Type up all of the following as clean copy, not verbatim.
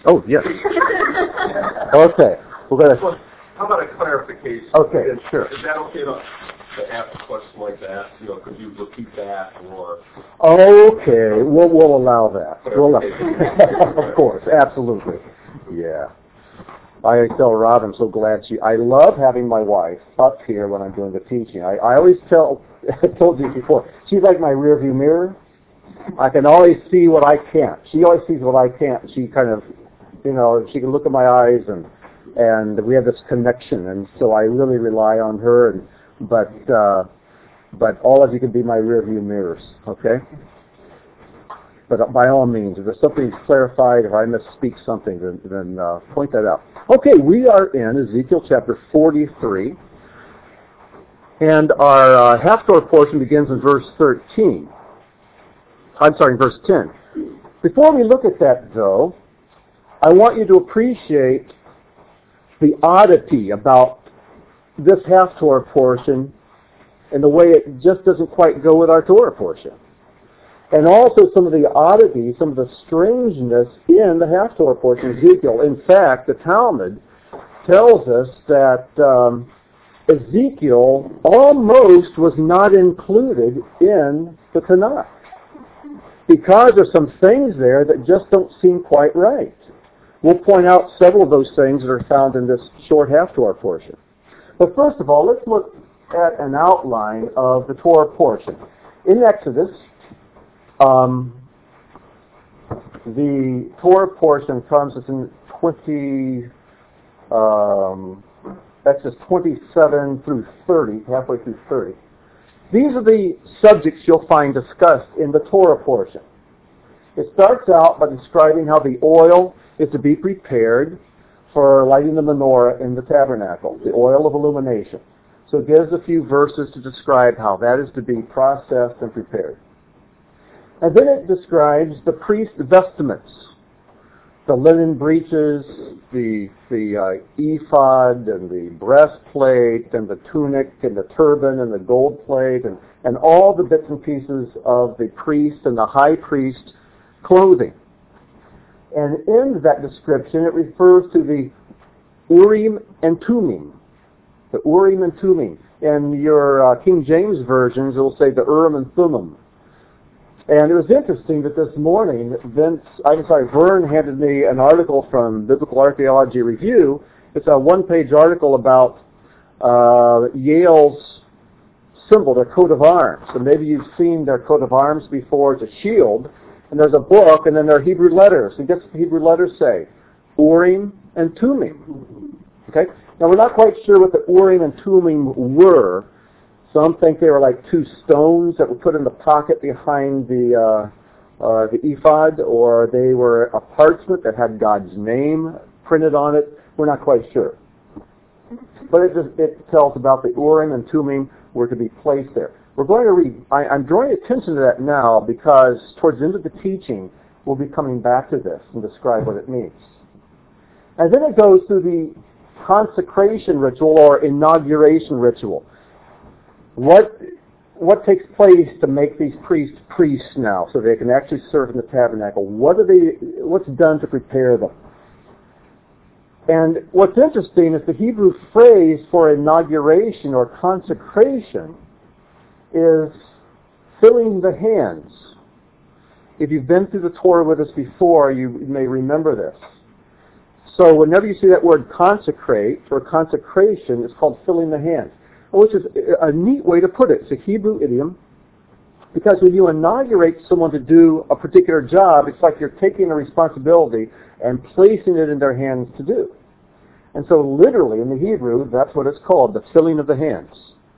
Oh, yes. Okay. We're going to... Well, how about a clarification? Okay, sure. Is that okay to ask a question like that? Could you repeat that or... Okay, we'll allow that. Of course, absolutely. Yeah. I tell Rob I'm so glad I love having my wife up here when I'm doing the teaching. I always I told you before, she's like my rearview mirror. I can always see what I can't. She always sees what I can't. She kind of, she can look at my eyes and we have this connection. And so I really rely on her. But all of you can be my rearview mirrors, okay? But by all means, if there's something clarified, if I misspeak something, then point that out. Okay, we are in Ezekiel chapter 43, and our half-door portion begins in verse 13. I'm sorry, verse 10. Before we look at that, though, I want you to appreciate the oddity about this half-Torah portion and the way it just doesn't quite go with our Torah portion. And also some of the oddities, some of the strangeness in the half-Torah portion of Ezekiel. In fact, the Talmud tells us that Ezekiel almost was not included in the Tanakh because there's some things there that just don't seem quite right. We'll point out several of those things that are found in this short half-Torah portion. But first of all, let's look at an outline of the Torah portion. In Exodus, the Torah portion comes in Exodus 27 through 30, halfway through 30. These are the subjects you'll find discussed in the Torah portion. It starts out by describing how the oil is to be prepared for lighting the menorah in the tabernacle, the oil of illumination. So it gives a few verses to describe how that is to be processed and prepared. And then it describes the priest's vestments, the linen breeches, the ephod and the breastplate and the tunic and the turban and the gold plate and all the bits and pieces of the priest and the high priest's clothing. And in that description it refers to the Urim and Thummim. The Urim and Thummim. In your King James versions it will say the Urim and Thummim. And it was interesting that this morning, Vern handed me an article from Biblical Archaeology Review. It's a one-page article about Yale's symbol, their coat of arms. So maybe you've seen their coat of arms before. It's a shield, and there's a book, and then there are Hebrew letters. And guess what the Hebrew letters say? Urim and Thummim. Okay? Now, we're not quite sure what the Urim and Thummim were. Some think they were like two stones that were put in the pocket behind the ephod, or they were a parchment that had God's name printed on it. We're not quite sure. But it tells about the Urim and Thummim were to be placed there. We're going to read. I'm drawing attention to that now because towards the end of the teaching, we'll be coming back to this and describe what it means. And then it goes through the consecration ritual or inauguration ritual. What takes place to make these priests now so they can actually serve in the tabernacle? What's done to prepare them? And what's interesting is the Hebrew phrase for inauguration or consecration is filling the hands. If you've been through the Torah with us before, you may remember this. So whenever you see that word consecrate or consecration, it's called filling the hands, which is a neat way to put it. It's a Hebrew idiom, because when you inaugurate someone to do a particular job, it's like you're taking a responsibility and placing it in their hands to do. And so literally in the Hebrew, that's what it's called, the filling of the hands.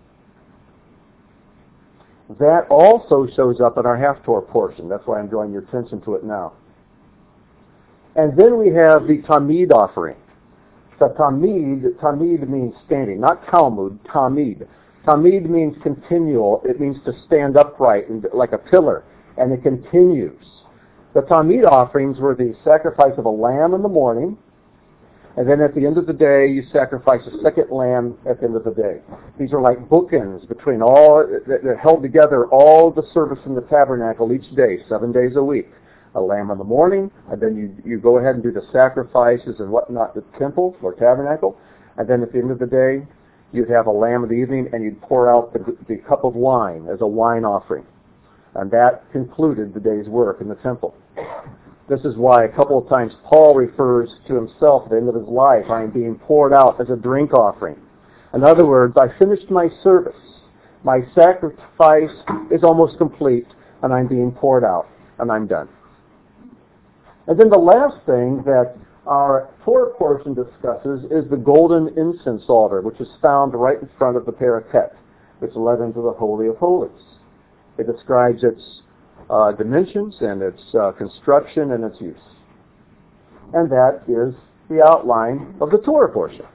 That also shows up in our half-Torah portion. That's why I'm drawing your attention to it now. And then we have the Tamid offering. So Tamid means standing, not Talmud, Tamid. Tamid means continual. It means to stand upright and like a pillar, and it continues. The Tamid offerings were the sacrifice of a lamb in the morning, and then at the end of the day, you sacrifice a second lamb at the end of the day. These are like bookends between that held together all the service in the tabernacle each day, 7 days a week. a lamb in the morning, and then you go ahead and do the sacrifices and whatnot at the temple or tabernacle, and then at the end of the day, you'd have a lamb in the evening, and you'd pour out the cup of wine as a wine offering. And that concluded the day's work in the temple. This is why a couple of times Paul refers to himself at the end of his life, I am being poured out as a drink offering. In other words, I finished my service. My sacrifice is almost complete, and I'm being poured out, and I'm done. And then the last thing that our Torah portion discusses is the golden incense altar, which is found right in front of the parapet, which led into the Holy of Holies. It describes its dimensions and its construction and its use. And that is the outline of the Torah portion.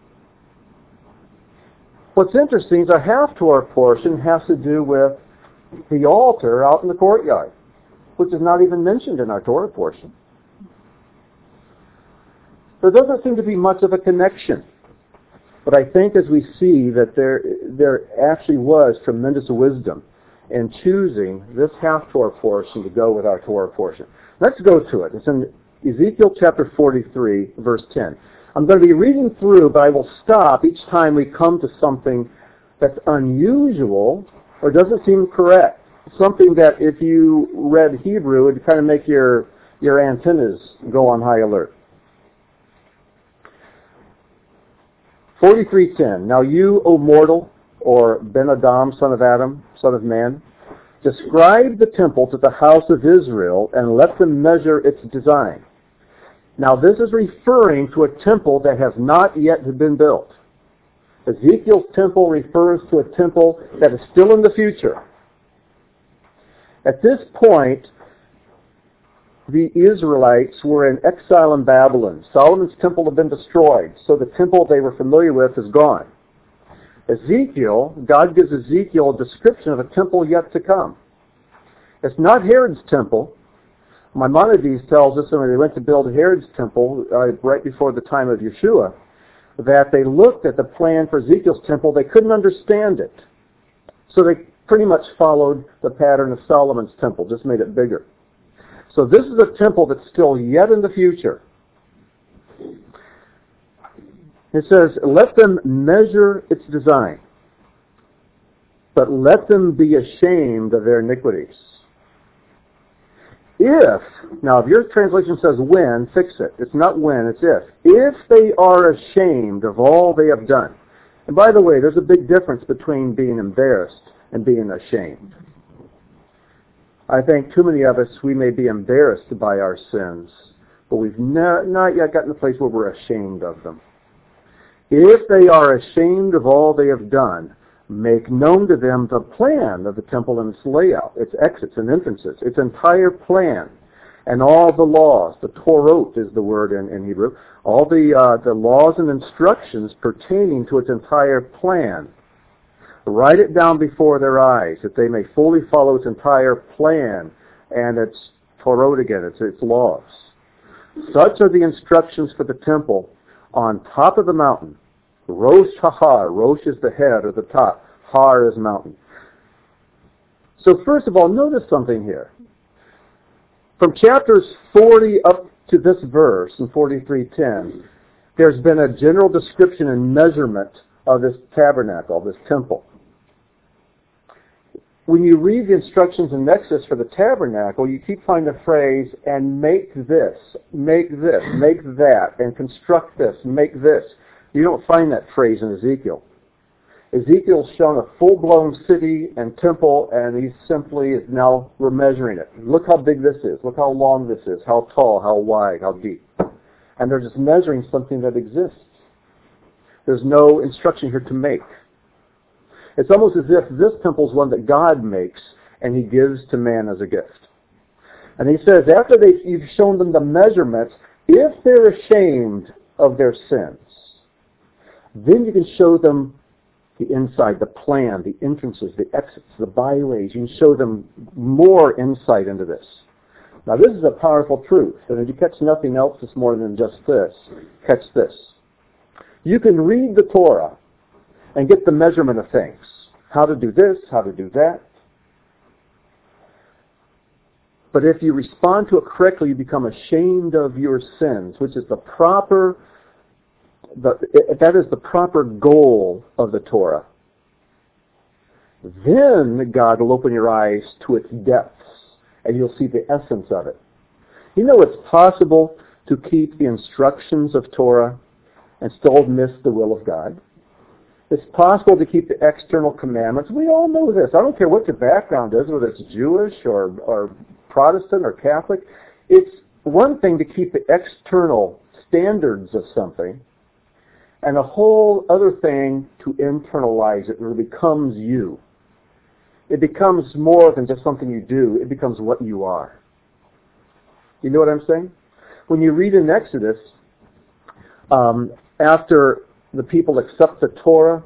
What's interesting is our half-Torah portion has to do with the altar out in the courtyard, which is not even mentioned in our Torah portion. There doesn't seem to be much of a connection. But I think as we see that there actually was tremendous wisdom in choosing this half-Torah portion to go with our Torah portion. Let's go to it. It's in Ezekiel chapter 43, verse 10. I'm going to be reading through, but I will stop each time we come to something that's unusual or doesn't seem correct. Something that if you read Hebrew, it would kind of make your antennas go on high alert. 43:10. Now you, O mortal, or Ben-Adam, son of Adam, son of man, describe the temple to the house of Israel and let them measure its design. Now this is referring to a temple that has not yet been built. Ezekiel's temple refers to a temple that is still in the future. At this point, the Israelites were in exile in Babylon. Solomon's temple had been destroyed, so the temple they were familiar with is gone. God gives Ezekiel a description of a temple yet to come. It's not Herod's temple. Maimonides tells us when they went to build Herod's temple right before the time of Yeshua, that they looked at the plan for Ezekiel's temple, they couldn't understand it. So they pretty much followed the pattern of Solomon's temple, just made it bigger. So this is a temple that's still yet in the future. It says, let them measure its design, but let them be ashamed of their iniquities. If your translation says when, fix it. It's not when, it's if. If they are ashamed of all they have done. And by the way, there's a big difference between being embarrassed and being ashamed. I think too many of us, we may be embarrassed by our sins, but we've not yet gotten to the place where we're ashamed of them. If they are ashamed of all they have done, make known to them the plan of the temple and its layout, its exits and entrances, its entire plan, and all the laws. The Torot is the word in Hebrew. All the laws and instructions pertaining to its entire plan. Write it down before their eyes, that they may fully follow its entire plan and its Torot again, its laws. Such are the instructions for the temple on top of the mountain. Rosh Hahar. Rosh is the head or the top. Har is mountain. So first of all, notice something here. From chapters 40 up to this verse in 43:10, there's been a general description and measurement of this tabernacle, this temple. When you read the instructions in Exodus for the tabernacle, you keep finding the phrase, and make this, make that, and construct this, make this. You don't find that phrase in Ezekiel. Ezekiel's shown a full-blown city and temple, and he simply is now, we're measuring it. Look how big this is. Look how long this is, how tall, how wide, how deep. And they're just measuring something that exists. There's no instruction here to make. It's almost as if this temple is one that God makes and he gives to man as a gift. And he says, after you've shown them the measurements, if they're ashamed of their sins, then you can show them the inside, the plan, the entrances, the exits, the byways. You can show them more insight into this. Now this is a powerful truth, and if you catch nothing else this more than just this, catch this. You can read the Torah and get the measurement of things. How to do this, how to do that. But if you respond to it correctly, you become ashamed of your sins, which is that is the proper goal of the Torah. Then God will open your eyes to its depths, and you'll see the essence of it. You know it's possible to keep the instructions of Torah and still miss the will of God. It's possible to keep the external commandments. We all know this. I don't care what your background is, whether it's Jewish or Protestant or Catholic. It's one thing to keep the external standards of something, and a whole other thing to internalize it, where it becomes you. It becomes more than just something you do. It becomes what you are. You know what I'm saying? When you read in Exodus, after the people accept the Torah,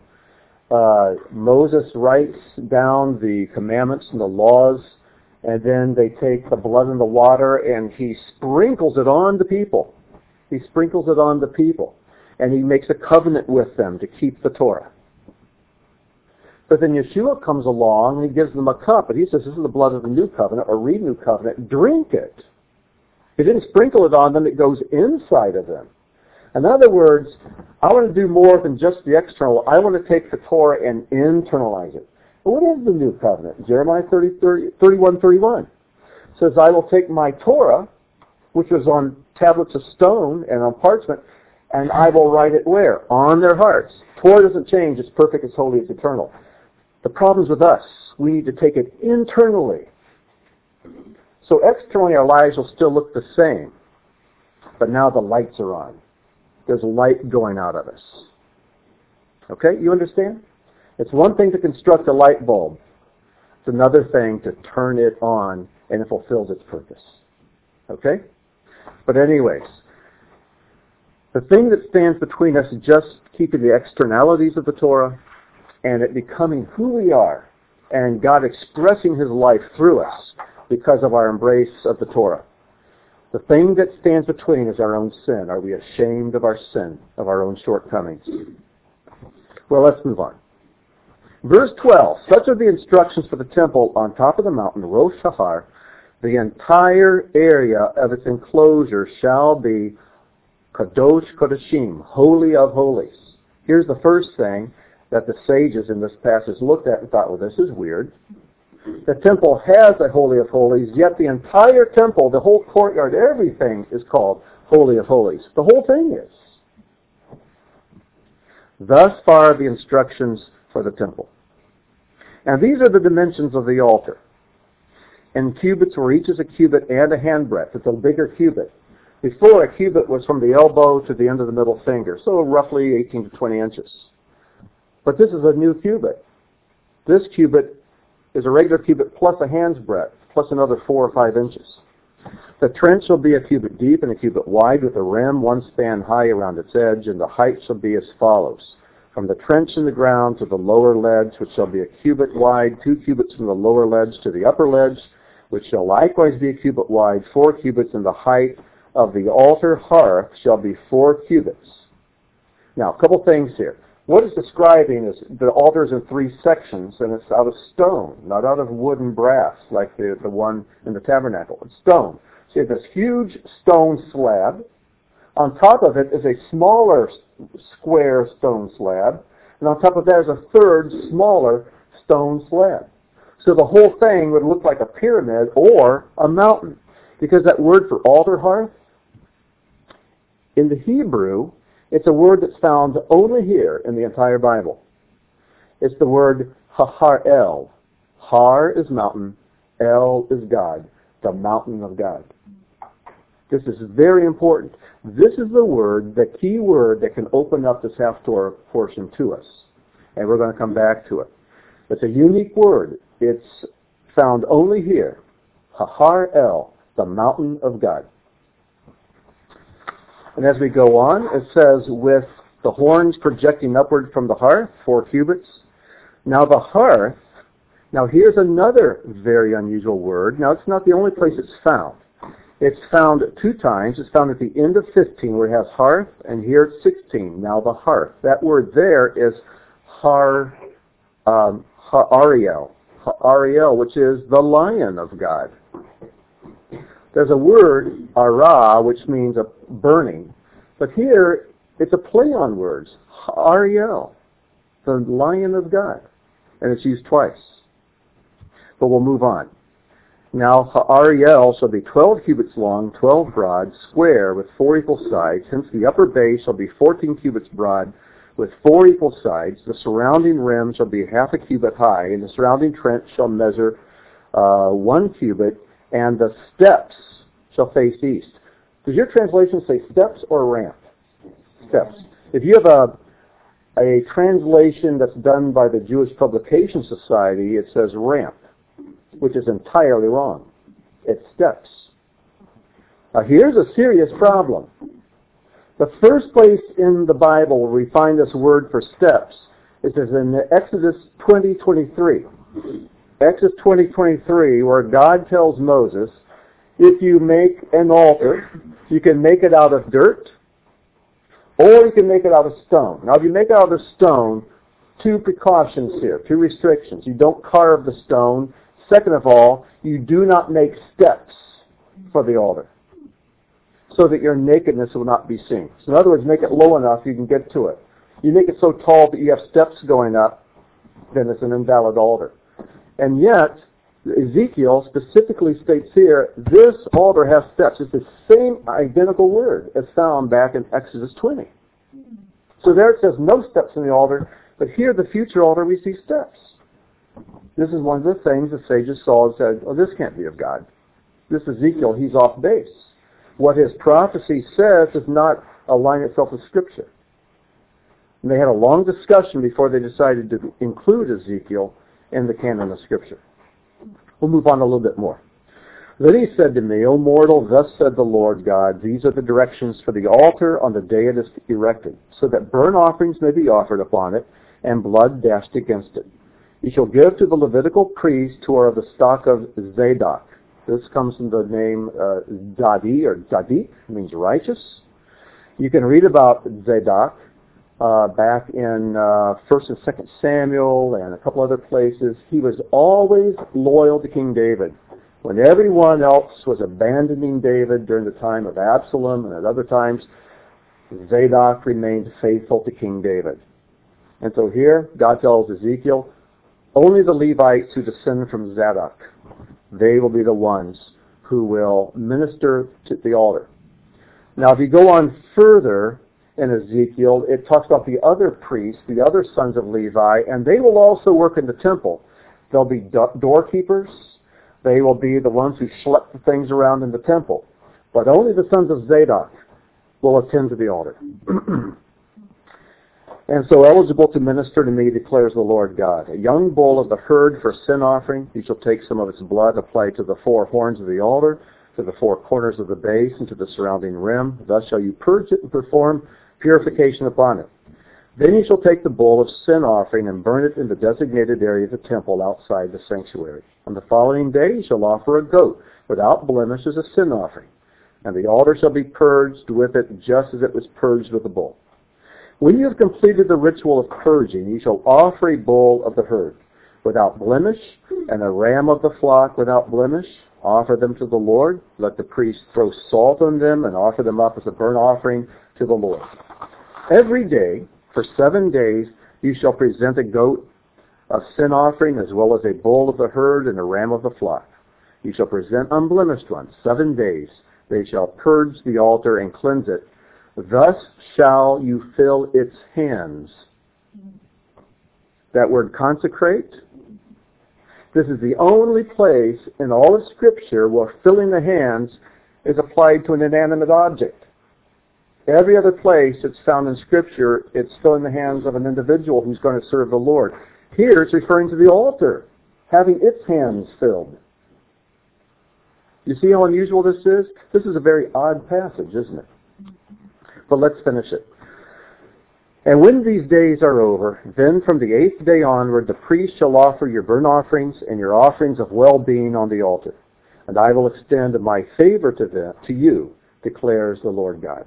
Moses writes down the commandments and the laws, and then they take the blood and the water, and he sprinkles it on the people. He sprinkles it on the people, and he makes a covenant with them to keep the Torah. But then Yeshua comes along, and he gives them a cup, and he says, this is the blood of the new covenant, or renewed covenant, drink it. He didn't sprinkle it on them, it goes inside of them. In other words, I want to do more than just the external. I want to take the Torah and internalize it. But what is the new covenant? Jeremiah 31:31 says, I will take my Torah, which was on tablets of stone and on parchment, and I will write it where? On their hearts. Torah doesn't change. It's perfect, it's holy, it's eternal. The problem's with us. We need to take it internally. So externally our lives will still look the same, but now the lights are on. There's light going out of us. Okay, you understand? It's one thing to construct a light bulb. It's another thing to turn it on and it fulfills its purpose. Okay? But anyways, the thing that stands between us is just keeping the externalities of the Torah and it becoming who we are and God expressing His life through us because of our embrace of the Torah. The thing that stands between is our own sin. Are we ashamed of our sin, of our own shortcomings? Well, let's move on. Verse 12, such are the instructions for the temple on top of the mountain, Rosh Hahar. The entire area of its enclosure shall be Kadosh Kodashim, Holy of Holies. Here's the first thing that the sages in this passage looked at and thought, well, this is weird. The temple has a Holy of Holies, yet the entire temple, the whole courtyard, everything is called Holy of Holies. The whole thing is. Thus far the instructions for the temple. And these are the dimensions of the altar. In cubits, where each is a cubit and a handbreadth. It's a bigger cubit. Before, a cubit was from the elbow to the end of the middle finger, so roughly 18 to 20 inches. But this is a new cubit. This cubit is a regular cubit plus a hand's breadth, plus another 4 or 5 inches. The trench shall be a cubit deep and a cubit wide, with a rim 1 span high around its edge, and the height shall be as follows. From the trench in the ground to the lower ledge, which shall be a cubit wide, 2 cubits from the lower ledge to the upper ledge, which shall likewise be a cubit wide, 4 cubits, and the height of the altar hearth shall be 4 cubits. Now, a couple things here. What it's describing is the altar is in 3 sections, and it's out of stone, not out of wood and brass like the one in the tabernacle. It's stone. So you have this huge stone slab. On top of it is a smaller square stone slab, and on top of that is a third smaller stone slab. So the whole thing would look like a pyramid or a mountain, because that word for altar hearth, in the Hebrew, it's a word that's found only here in the entire Bible. It's the word Hahar-El. Har is mountain, El is God, the mountain of God. This is very important. This is the word, the key word that can open up this Haftorah portion to us. And we're going to come back to it. It's a unique word. It's found only here. Hahar-El, the mountain of God. And as we go on, it says, with the horns projecting upward from the hearth, 4 cubits. Now the hearth, now here's another very unusual word. Now it's not the only place it's found. It's found 2 times. It's found at the end of 15 where it has hearth, and here it's 16. Now the hearth. That word there is Ha'ariel. Ha'ariel, which is the lion of God. There's a word, ara, which means a burning. But here, it's a play on words. Ariel, the Lion of God. And it's used twice. But we'll move on. Now, Ariel shall be 12 cubits long, 12 broad, square, with 4 equal sides. Hence the upper base shall be 14 cubits broad, with 4 equal sides. The surrounding rim shall be half a cubit high, and the surrounding trench shall measure 1 cubit, and the steps shall face east. Does your translation say steps or ramp? Steps. If you have a translation that's done by the Jewish Publication Society, it says ramp, which is entirely wrong. It's steps. Now here's a serious problem. The first place in the Bible where we find this word for steps is in Exodus 20:23. Exodus 20:23, where God tells Moses, if you make an altar, you can make it out of dirt, or you can make it out of stone. Now if you make it out of stone, 2 precautions here, 2 restrictions. You don't carve the stone. Second of all, you do not make steps for the altar, so that your nakedness will not be seen. So in other words, make it low enough you can get to it. You make it so tall that you have steps going up, then it's an invalid altar. And yet, Ezekiel specifically states here, this altar has steps. It's the same identical word as found back in Exodus 20. So there it says no steps in the altar, but here the future altar we see steps. This is one of the things the sages saw and said, oh, this can't be of God. This Ezekiel, he's off base. What his prophecy says does not align itself with Scripture. And they had a long discussion before they decided to include Ezekiel in the canon of Scripture. We'll move on a little bit more. Then he said to me, O mortal, thus said the Lord God, these are the directions for the altar on the day it is erected, so that burnt offerings may be offered upon it, and blood dashed against it. You shall give to the Levitical priests who are of the stock of Zadok. This comes from the name Dadi, or Dadik, means righteous. You can read about Zadok back in 1st and 2nd Samuel and a couple other places. He was always loyal to King David. When everyone else was abandoning David during the time of Absalom and at other times, Zadok remained faithful to King David. And so here, God tells Ezekiel, only the Levites who descend from Zadok, they will be the ones who will minister to the altar. Now, if you go on further in Ezekiel, it talks about the other priests, the other sons of Levi, and they will also work in the temple. They'll be doorkeepers. They will be the ones who schlep the things around in the temple. But only the sons of Zadok will attend to the altar. And so eligible to minister to me, declares the Lord God. A young bull of the herd for sin offering. You shall take some of its blood, apply it to the 4 horns of the altar, to the 4 corners of the base, and to the surrounding rim. Thus shall you purge it and perform purification upon it. Then you shall take the bull of sin offering and burn it in the designated area of the temple outside the sanctuary. On the following day you shall offer a goat without blemish as a sin offering, and the altar shall be purged with it just as it was purged with the bull. When you have completed the ritual of purging, you shall offer a bull of the herd without blemish and a ram of the flock without blemish. Offer them to the Lord. Let the priest throw salt on them and offer them up as a burnt offering to the Lord. Every day, for 7 days, you shall present a goat of sin offering as well as a bull of the herd and a ram of the flock. You shall present unblemished ones. 7 days they shall purge the altar and cleanse it. Thus shall you fill its hands. That word consecrate, this is the only place in all of Scripture where filling the hands is applied to an inanimate object. Every other place it's found in Scripture, it's filling the hands of an individual who's going to serve the Lord. Here it's referring to the altar, having its hands filled. You see how unusual this is? This is a very odd passage, isn't it? But let's finish it. And when these days are over, then from the 8th day onward, the priest shall offer your burnt offerings and your offerings of well-being on the altar. And I will extend my favor to you, declares the Lord God.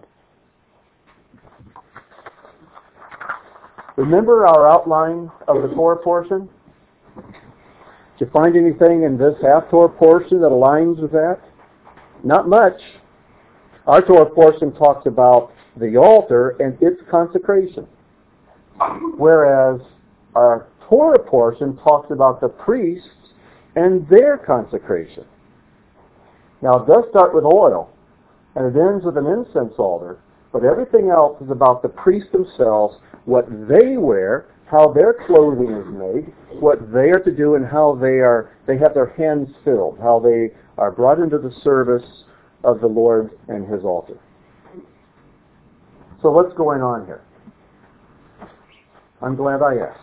Remember our outline of the Torah portion? Did you find anything in this half-Torah portion that aligns with that? Not much. Our Torah portion talks about the altar and its consecration, whereas our Torah portion talks about the priests and their consecration. Now, it does start with oil, and it ends with an incense altar, but everything else is about the priests themselves, what they wear, how their clothing is made, what they are to do, and how they have their hands filled, how they are brought into the service of the Lord and His altar. So what's going on here? I'm glad I asked.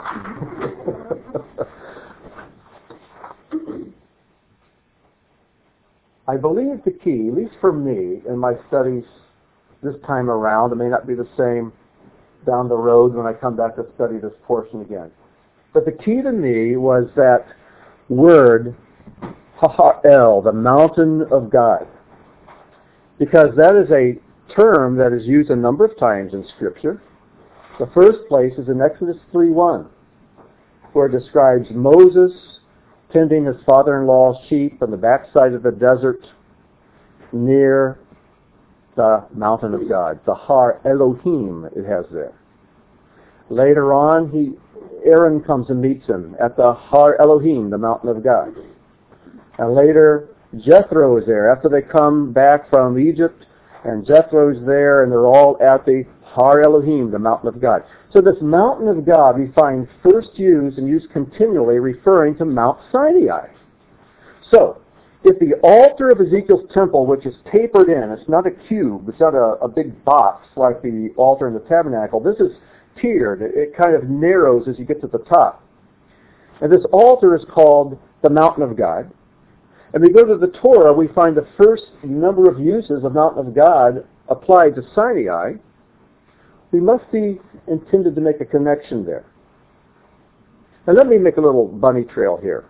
I believe the key, at least for me in my studies this time around, it may not be the same down the road when I come back to study this portion again. But the key to me was that word, Ha'el, the mountain of God. Because that is a term that is used a number of times in Scripture. The first place is in Exodus 3:1, where it describes Moses tending his father-in-law's sheep on the backside of the desert near the mountain of God, the Har Elohim it has there. Later on, Aaron comes and meets him at the Har Elohim, the mountain of God. And later, Jethro is there after they come back from Egypt, and Jethro's there, and they're all at the Har Elohim, the mountain of God. So this mountain of God we find first used and used continually referring to Mount Sinai. So, if the altar of Ezekiel's temple, which is tapered in, it's not a cube, it's not a big box like the altar in the tabernacle, this is tiered. It kind of narrows as you get to the top. And this altar is called the mountain of God. And we go to the Torah, we find the first number of uses of mountain of God applied to Sinai. We must be intended to make a connection there. And let me make a little bunny trail here.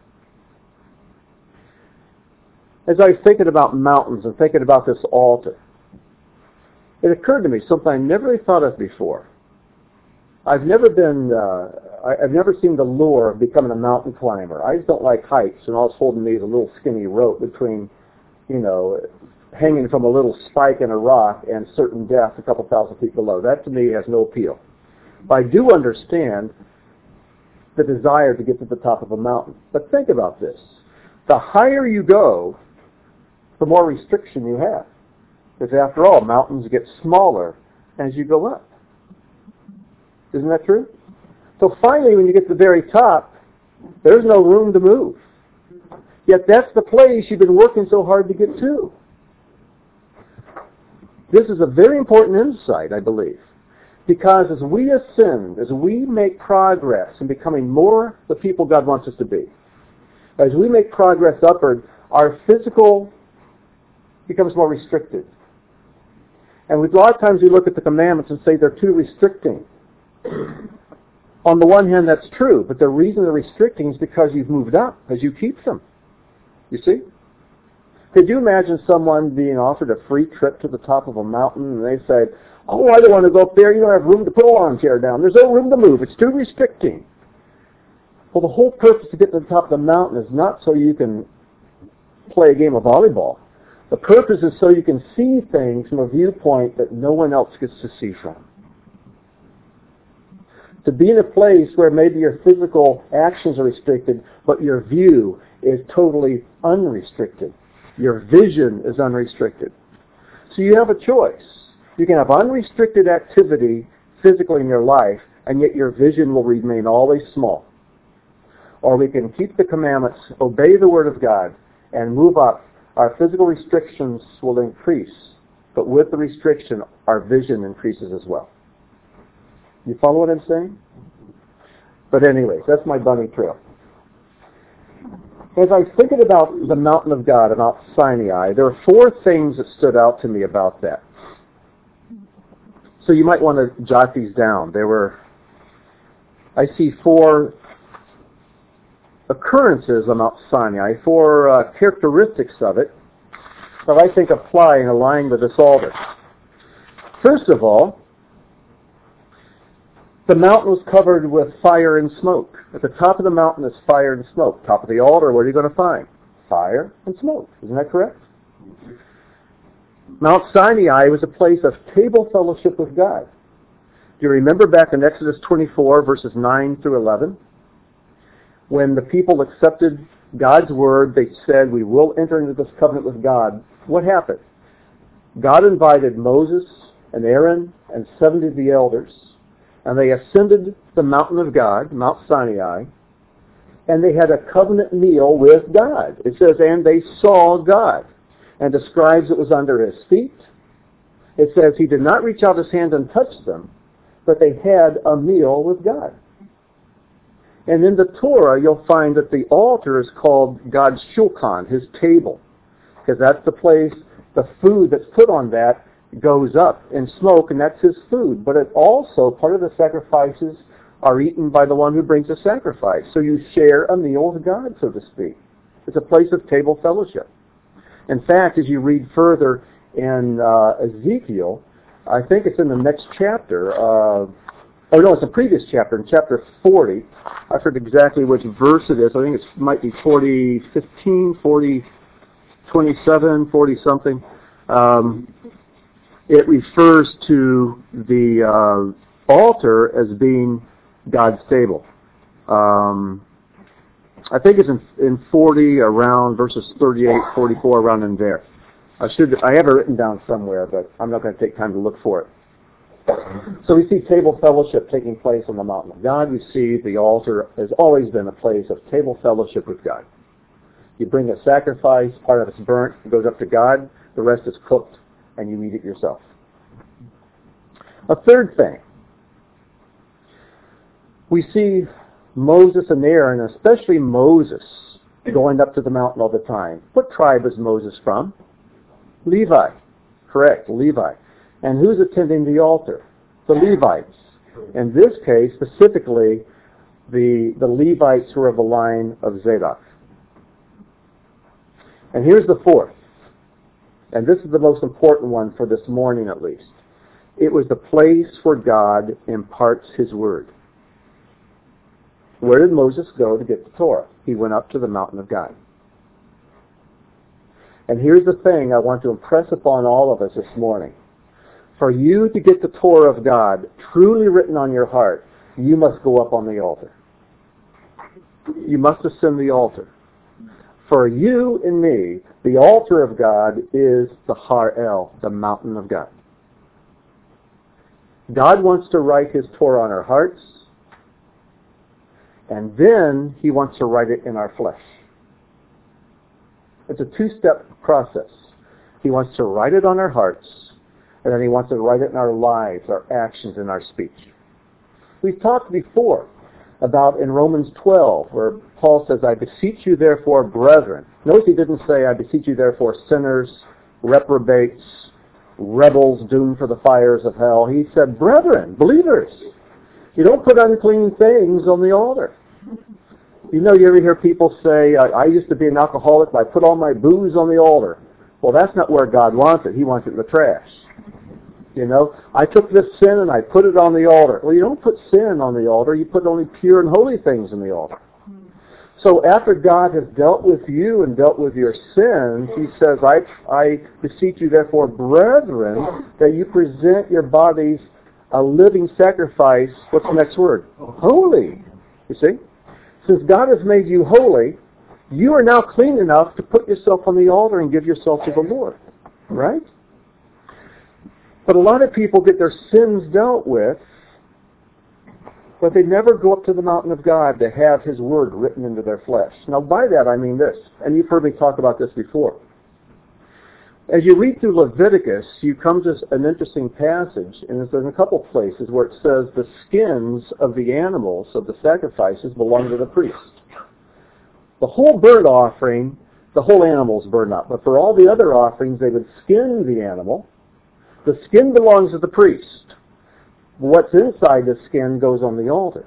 As I was thinking about mountains and thinking about this altar, it occurred to me something I never really thought of before. I've never seen the lure of becoming a mountain climber. I just don't like heights, and all it's holding me is a little skinny rope between, hanging from a little spike in a rock and certain death a couple thousand feet below. That to me has no appeal. But I do understand the desire to get to the top of a mountain. But think about this. The higher you go, the more restriction you have. Because after all, mountains get smaller as you go up. Isn't that true? So finally, when you get to the very top, there's no room to move. Yet that's the place you've been working so hard to get to. This is a very important insight, I believe. Because as we ascend, as we make progress in becoming more the people God wants us to be, as we make progress upward, our physical becomes more restricted. And a lot of times we look at the commandments and say they're too restricting. On the one hand, that's true, but the reason they're restricting is because you've moved up as you keep them. You see? Could you imagine someone being offered a free trip to the top of a mountain and they say, "Oh, I don't want to go up there. You don't have room to put a lawn chair down. There's no room to move. It's too restricting." Well, the whole purpose to get to the top of the mountain is not so you can play a game of volleyball. The purpose is so you can see things from a viewpoint that no one else gets to see from. To be in a place where maybe your physical actions are restricted, but your view is totally unrestricted. Your vision is unrestricted. So you have a choice. You can have unrestricted activity physically in your life, and yet your vision will remain always small. Or we can keep the commandments, obey the Word of God, and move up. Our physical restrictions will increase, but with the restriction, our vision increases as well. You follow what I'm saying? But anyways, that's my bunny trail. As I was thinking about the mountain of God, about Sinai, there are 4 things that stood out to me about that. So you might want to jot these down. I see 4 occurrences on Mount Sinai, 4 characteristics of it that I think apply and align with this altar. First of all, the mountain was covered with fire and smoke. At the top of the mountain is fire and smoke. Top of the altar, what are you going to find? Fire and smoke. Isn't that correct? Mount Sinai was a place of table fellowship with God. Do you remember back in Exodus 24, verses 9 through 11? When the people accepted God's word, they said, we will enter into this covenant with God. What happened? God invited Moses and Aaron and 70 of the elders, and they ascended the mountain of God, Mount Sinai, and they had a covenant meal with God. It says, and they saw God, and describes it was under his feet. It says he did not reach out his hand and touch them, but they had a meal with God. And in the Torah, you'll find that the altar is called God's shulchan, his table, because that's the place, the food that's put on that goes up in smoke, and that's his food. But it also, part of the sacrifices are eaten by the one who brings the sacrifice. So you share a meal with God, so to speak. It's a place of table fellowship. In fact, as you read further in Ezekiel, I think it's in the next chapter, it's a previous chapter, in chapter 40. I forget exactly which verse it is. I think it might be 40, 15, 40, 27, 40 something. It refers to the altar as being God's table. I think it's in 40, around verses 38, 44, around in there. I have it written down somewhere, but I'm not going to take time to look for it. So we see table fellowship taking place on the mountain of God. We see the altar has always been a place of table fellowship with God. You bring a sacrifice, part of it's burnt, it goes up to God, the rest is cooked, and you eat it yourself. A third thing, we see Moses and Aaron, especially Moses, going up to the mountain all the time. What tribe is Moses from? Levi. Correct, Levi. And who's attending the altar? The Levites. In this case, specifically, the Levites who are of the line of Zadok. And here's the fourth. And this is the most important one for this morning at least. It was the place where God imparts his word. Where did Moses go to get the Torah? He went up to the mountain of God. And here's the thing I want to impress upon all of us this morning. For you to get the Torah of God truly written on your heart, you must go up on the altar. You must ascend the altar. For you and me, the altar of God is the Har El, the mountain of God. God wants to write his Torah on our hearts, and then he wants to write it in our flesh. It's a two-step process. He wants to write it on our hearts, and then he wants to write it in our lives, our actions, and our speech. We've talked before about in Romans 12, where Paul says, I beseech you therefore, brethren. Notice he didn't say, I beseech you therefore, sinners, reprobates, rebels doomed for the fires of hell. He said, brethren, believers. You don't put unclean things on the altar. You ever hear people say, I used to be an alcoholic, but I put all my booze on the altar. Well, that's not where God wants it. He wants it in the trash. I took this sin and I put it on the altar. Well, you don't put sin on the altar. You put only pure and holy things on the altar. So after God has dealt with you and dealt with your sins, he says, I beseech you therefore, brethren, that you present your bodies a living sacrifice. What's the next word? Holy. You see? Since God has made you holy, you are now clean enough to put yourself on the altar and give yourself to the Lord. Right? But a lot of people get their sins dealt with, but they never go up to the mountain of God to have his word written into their flesh. Now by that I mean this, and you've heard me talk about this before. As you read through Leviticus, you come to an interesting passage, and there's in a couple places where it says the skins of the animals, of the sacrifices, belong to the priest. The whole burnt offering, the whole animal's burned up, but for all the other offerings, they would skin the animal. The skin belongs to the priest. What's inside the skin goes on the altar.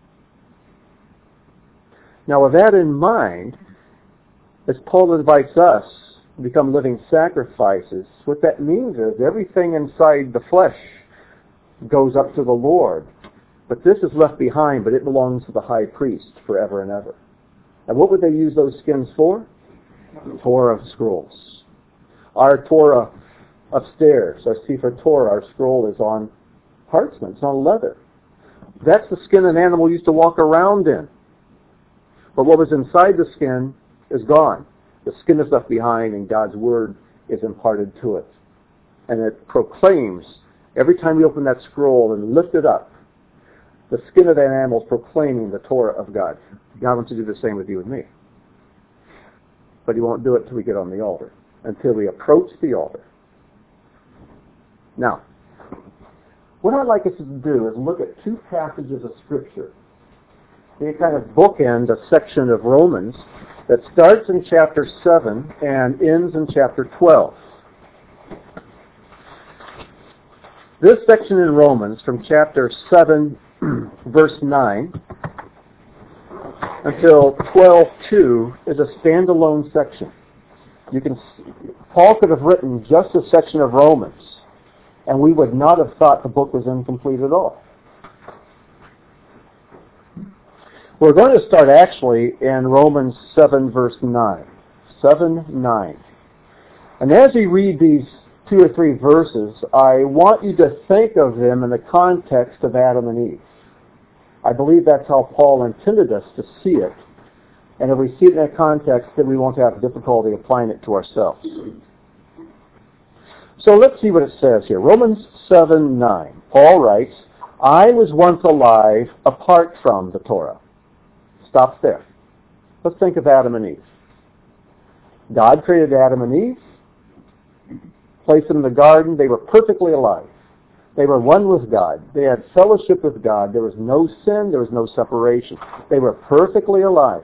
Now with that in mind, as Paul invites us to become living sacrifices, what that means is everything inside the flesh goes up to the Lord. But this is left behind, but it belongs to the high priest forever and ever. And what would they use those skins for? Torah scrolls. Our Torah upstairs, our Sefer Torah, our scroll is on parchment. It's on leather. That's the skin an animal used to walk around in. But what was inside the skin is gone. The skin is left behind and God's Word is imparted to it. And it proclaims, every time we open that scroll and lift it up, the skin of that animal is proclaiming the Torah of God. God wants to do the same with you and me. But He won't do it until we get on the altar, until we approach the altar. Now, what I'd like us to do is look at two passages of Scripture. They kind of bookend a section of Romans that starts in chapter 7 and ends in chapter 12. This section in Romans, from chapter 7, verse 9, until 12:2, is a standalone section. Paul could have written just a section of Romans, and we would not have thought the book was incomplete at all. We're going to start actually in Romans 7, verse 9. 7:9. And as we read these 2 or 3 verses, I want you to think of them in the context of Adam and Eve. I believe that's how Paul intended us to see it. And if we see it in that context, then we won't have difficulty applying it to ourselves. So let's see what it says here. Romans 7:9. Paul writes, I was once alive apart from the Torah. Stops there. Let's think of Adam and Eve. God created Adam and Eve, placed them in the garden. They were perfectly alive. They were one with God. They had fellowship with God. There was no sin. There was no separation. They were perfectly alive.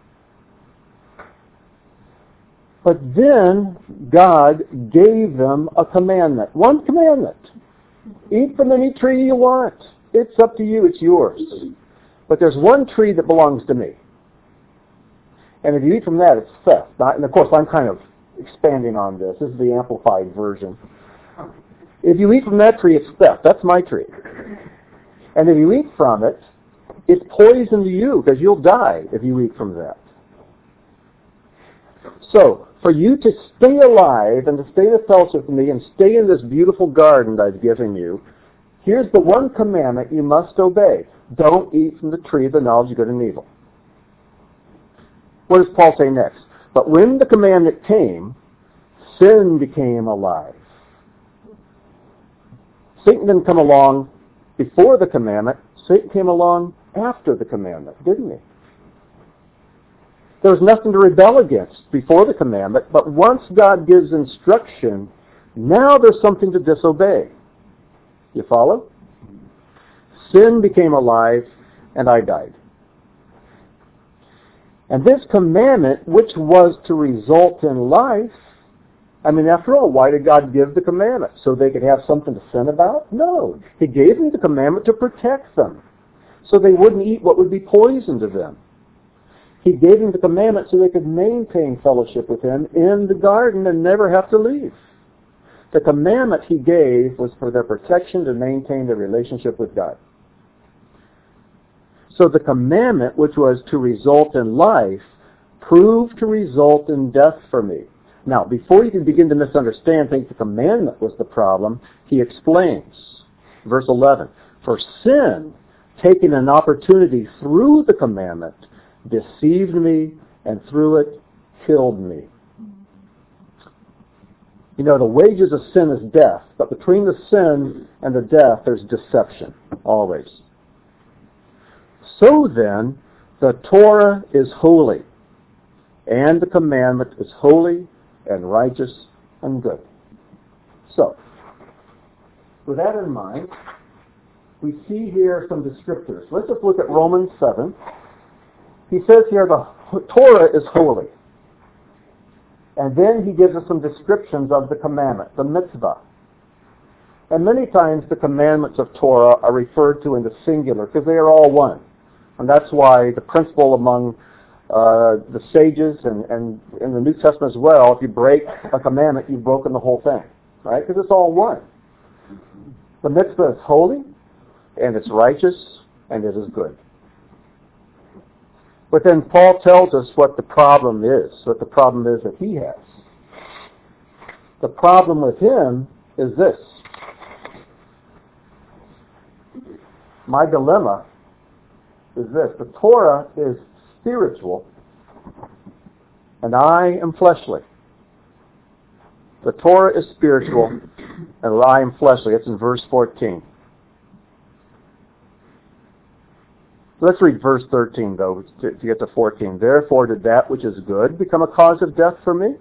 But then God gave them a commandment. One commandment. Eat from any tree you want. It's up to you. It's yours. But there's one tree that belongs to me. And if you eat from that, it's theft. And of course, I'm kind of expanding on this. This is the amplified version. If you eat from that tree, it's theft. That's my tree. And if you eat from it, it's poison to you because you'll die if you eat from that. So, for you to stay alive and to stay in the fellowship with me and stay in this beautiful garden I've given you, here's the one commandment you must obey. Don't eat from the tree of the knowledge of good and evil. What does Paul say next? But when the commandment came, sin became alive. Satan didn't come along before the commandment. Satan came along after the commandment, didn't he? There was nothing to rebel against before the commandment, but once God gives instruction, now there's something to disobey. You follow? Sin became alive, and I died. And this commandment, which was to result in life, I mean, after all, why did God give the commandment? So they could have something to sin about? No. He gave them the commandment to protect them, so they wouldn't eat what would be poison to them. He gave them the commandment so they could maintain fellowship with Him in the garden and never have to leave. The commandment He gave was for their protection to maintain their relationship with God. So the commandment, which was to result in life, proved to result in death for me. Now, before you can begin to misunderstand, think the commandment was the problem, he explains. Verse 11, for sin, taking an opportunity through the commandment, deceived me, and through it, killed me. You know, the wages of sin is death, but between the sin and the death, there's deception, always. So then, the Torah is holy, and the commandment is holy and righteous and good. So, with that in mind, we see here some descriptors. Let's just look at Romans 7. He says here the Torah is holy. And then he gives us some descriptions of the commandment, the mitzvah. And many times the commandments of Torah are referred to in the singular because they are all one. And that's why the principle among the sages and in the New Testament as well, if you break a commandment, you've broken the whole thing. Right? Because it's all one. The mitzvah is holy, and it's righteous, and it is good. But then Paul tells us what the problem is that he has. The problem with him is this. My dilemma is this. The Torah is spiritual, and I am fleshly. The Torah is spiritual, and I am fleshly. That's in verse 14. Let's read verse 13, though, to get to 14. Therefore did that which is good become a cause of death for me?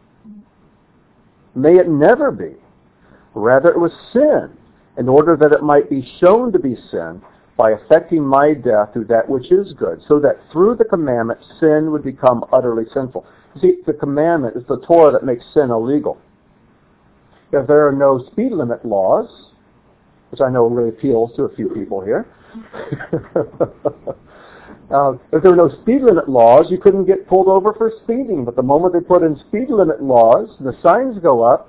May it never be. Rather it was sin, in order that it might be shown to be sin by affecting my death through that which is good, so that through the commandment sin would become utterly sinful. You see, the commandment is the Torah that makes sin illegal. If there are no speed limit laws, which I know really appeals to a few people here, if there were no speed limit laws, you couldn't get pulled over for speeding. But the moment they put in speed limit laws, the signs go up,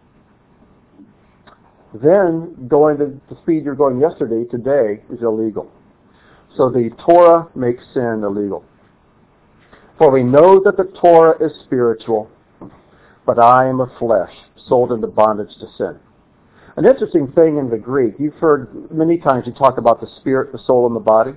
then going to the speed you're going yesterday, today, is illegal. So the Torah makes sin illegal. For we know that the Torah is spiritual, but I am of flesh, sold into bondage to sin. An interesting thing in the Greek, you've heard many times you talk about the spirit, the soul, and the body.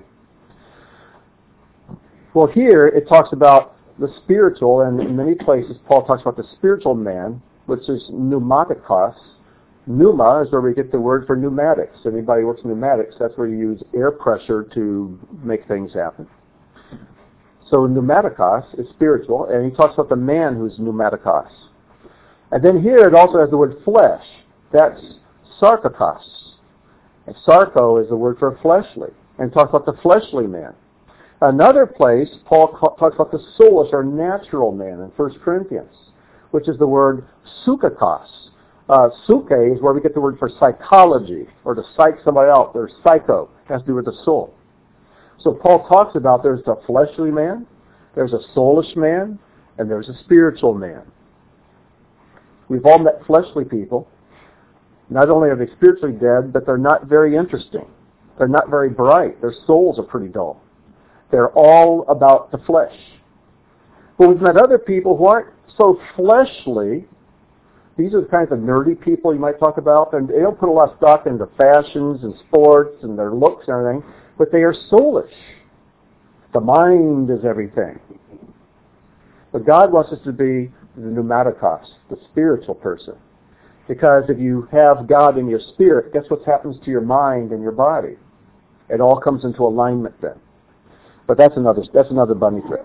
Well, here it talks about the spiritual, and in many places Paul talks about the spiritual man, which is pneumatikos. Pneuma is where we get the word for pneumatics. Anybody who works in pneumatics, that's where you use air pressure to make things happen. So pneumatikos is spiritual, and he talks about the man who's pneumatikos. And then here it also has the word flesh. That's sarkakos. And sarko is the word for fleshly, and talks about the fleshly man. Another place, Paul talks about the soulish or natural man in 1 Corinthians, which is the word psychikos. Suke is where we get the word for psychology, or to psych somebody out. There's psycho. It has to do with the soul. So Paul talks about there's a fleshly man, there's a soulish man, and there's a spiritual man. We've all met fleshly people. Not only are they spiritually dead, but they're not very interesting. They're not very bright. Their souls are pretty dull. They're all about the flesh. But we've met other people who aren't so fleshly. These are the kinds of nerdy people you might talk about. And they don't put a lot of stock into fashions and sports and their looks and everything, but they are soulish. The mind is everything. But God wants us to be the pneumatikos, the spiritual person. Because if you have God in your spirit, guess what happens to your mind and your body? It all comes into alignment then. But that's another bunny trip.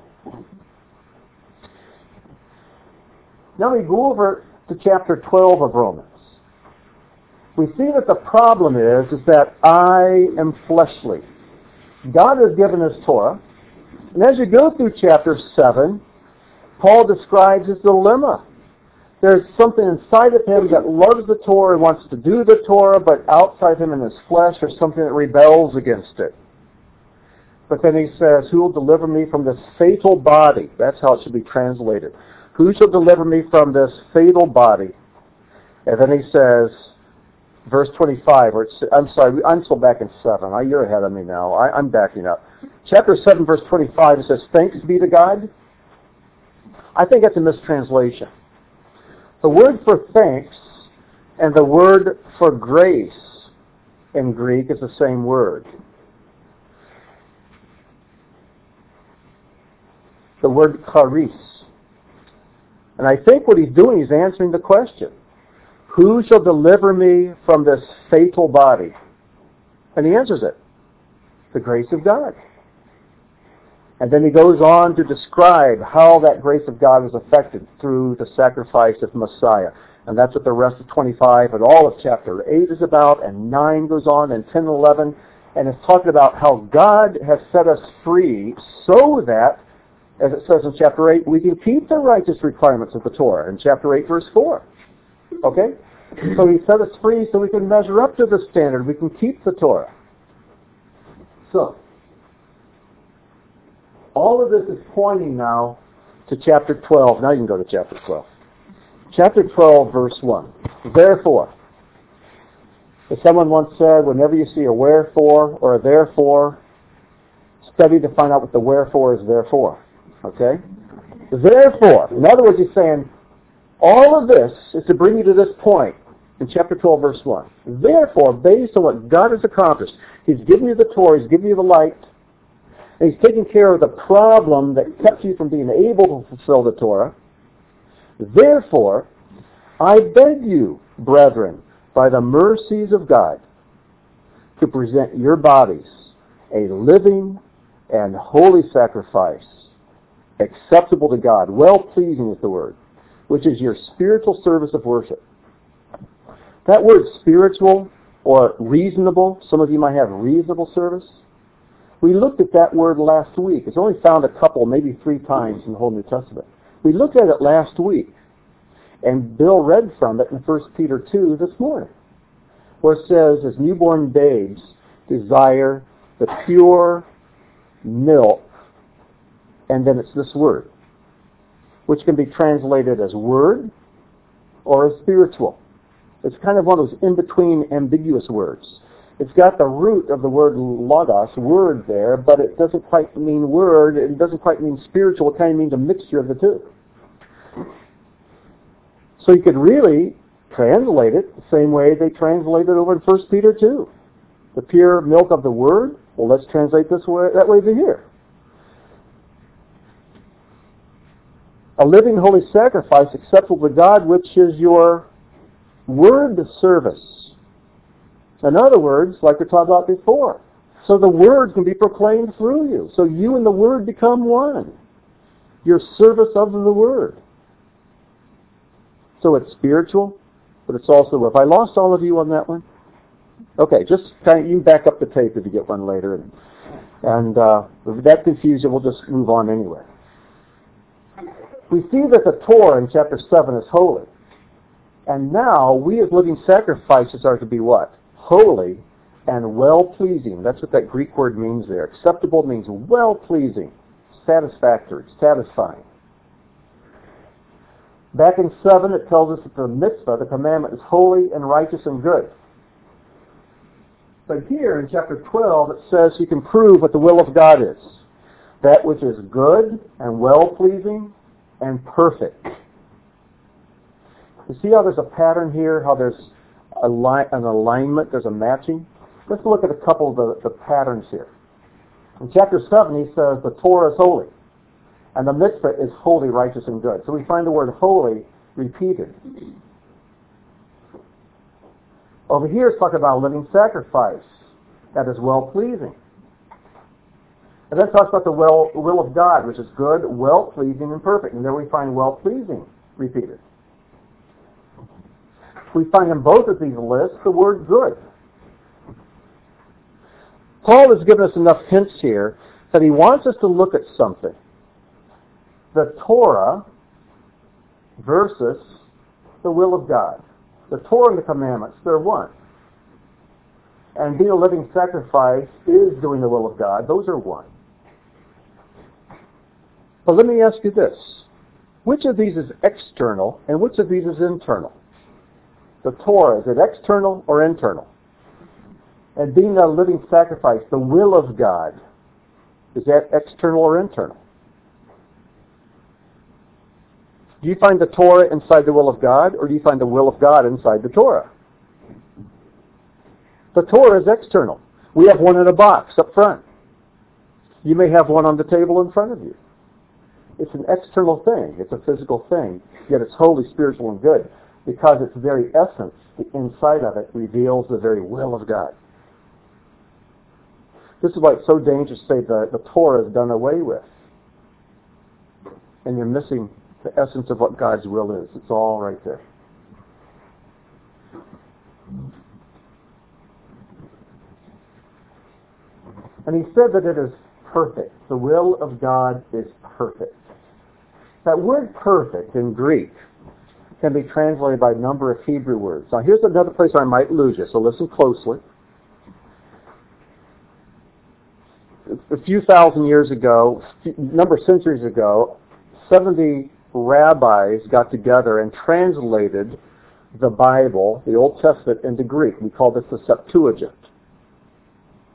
Now we go over to chapter 12 of Romans. We see that the problem is that I am fleshly. God has given us Torah. And as you go through chapter 7, Paul describes his dilemma. There's something inside of him that loves the Torah and wants to do the Torah, but outside him in his flesh there's something that rebels against it. But then he says, who will deliver me from this fatal body? That's how it should be translated. Who shall deliver me from this fatal body? And then he says, verse 25, I'm still back in 7. You're ahead of me now. I'm backing up. Chapter 7, verse 25, it says, thanks be to God. I think that's a mistranslation. The word for thanks and the word for grace in Greek is the same word. The word charis. And I think what he's doing, he's answering the question. Who shall deliver me from this fatal body? And he answers it. The grace of God. And then he goes on to describe how that grace of God was affected through the sacrifice of Messiah. And that's what the rest of 25 and all of chapter 8 is about, and 9 goes on, and 10 and 11. And it's talking about how God has set us free so that, as it says in chapter 8, we can keep the righteous requirements of the Torah in chapter 8, verse 4. Okay? So he set us free so we can measure up to the standard. We can keep the Torah. So, all of this is pointing now to chapter 12. Now you can go to chapter 12. Chapter 12, verse 1. Therefore, as someone once said, whenever you see a wherefore or a therefore, study to find out what the wherefore is there for. Okay? Therefore, in other words, he's saying, All of this is to bring you to this point in chapter 12, verse 1. Therefore, based on what God has accomplished, He's given you the Torah, He's given you the light, and He's taken care of the problem that kept you from being able to fulfill the Torah. Therefore, I beg you, brethren, by the mercies of God, to present your bodies a living and holy sacrifice, acceptable to God, well-pleasing is the word, which is your spiritual service of worship. That word spiritual or reasonable, some of you might have reasonable service. We looked at that word last week. It's only found a couple, maybe 3 times in the whole New Testament. We looked at it last week, and Bill read from it in 1 Peter 2 this morning, where it says, as newborn babes desire the pure milk, and then it's this word, which can be translated as word or as spiritual. It's kind of one of those in-between ambiguous words. It's got the root of the word logos, word there, but it doesn't quite mean word, it doesn't quite mean spiritual, it kind of means a mixture of the two. So you could really translate it the same way they translate it over in 1 Peter 2. The pure milk of the word, well, let's translate this way, that way to here. A living holy sacrifice acceptable to God, which is your word service. In other words, like we talked about before, so the word can be proclaimed through you. So you and the word become one. Your service of the word. So it's spiritual, but it's also, have I lost all of you on that one? Okay, just kind of, you can back up the tape if you get one later. And if that confuses you, we'll just move on anyway. We see that the Torah in chapter 7 is holy. And now, we as living sacrifices are to be what? Holy and well-pleasing. That's what that Greek word means there. Acceptable means well-pleasing, satisfactory, satisfying. Back in 7, it tells us that the mitzvah, the commandment, is holy and righteous and good. But here in chapter 12, it says you can prove what the will of God is. That which is good and well-pleasing and perfect. You see how there's a pattern here, how there's an alignment, there's a matching? Let's look at a couple of the patterns here. In chapter 7, he says the Torah is holy, and the mitzvah is holy, righteous, and good. So we find the word holy repeated. Over here it's talking about a living sacrifice that is well-pleasing. And then it talks about the will of God, which is good, well-pleasing, and perfect. And there we find well-pleasing repeated. We find in both of these lists the word good. Paul has given us enough hints here that he wants us to look at something. The Torah versus the will of God. The Torah and the commandments, they're one. And being a living sacrifice is doing the will of God. Those are one. But let me ask you this. Which of these is external and which of these is internal? The Torah, is it external or internal? And being a living sacrifice, the will of God, is that external or internal? Do you find the Torah inside the will of God, or do you find the will of God inside the Torah? The Torah is external. We have one in a box up front. You may have one on the table in front of you. It's an external thing. It's a physical thing. Yet it's holy, spiritual, and good, because its very essence, the inside of it, reveals the very will of God. This is why it's so dangerous to say the Torah is done away with. And you're missing the essence of what God's will is. It's all right there. And he said that it is perfect. The will of God is perfect. That word perfect in Greek can be translated by a number of Hebrew words. Now here's another place I might lose you, so listen closely. A few thousand years ago, a number of centuries ago, 70 rabbis got together and translated the Bible, the Old Testament, into Greek. We call this the Septuagint.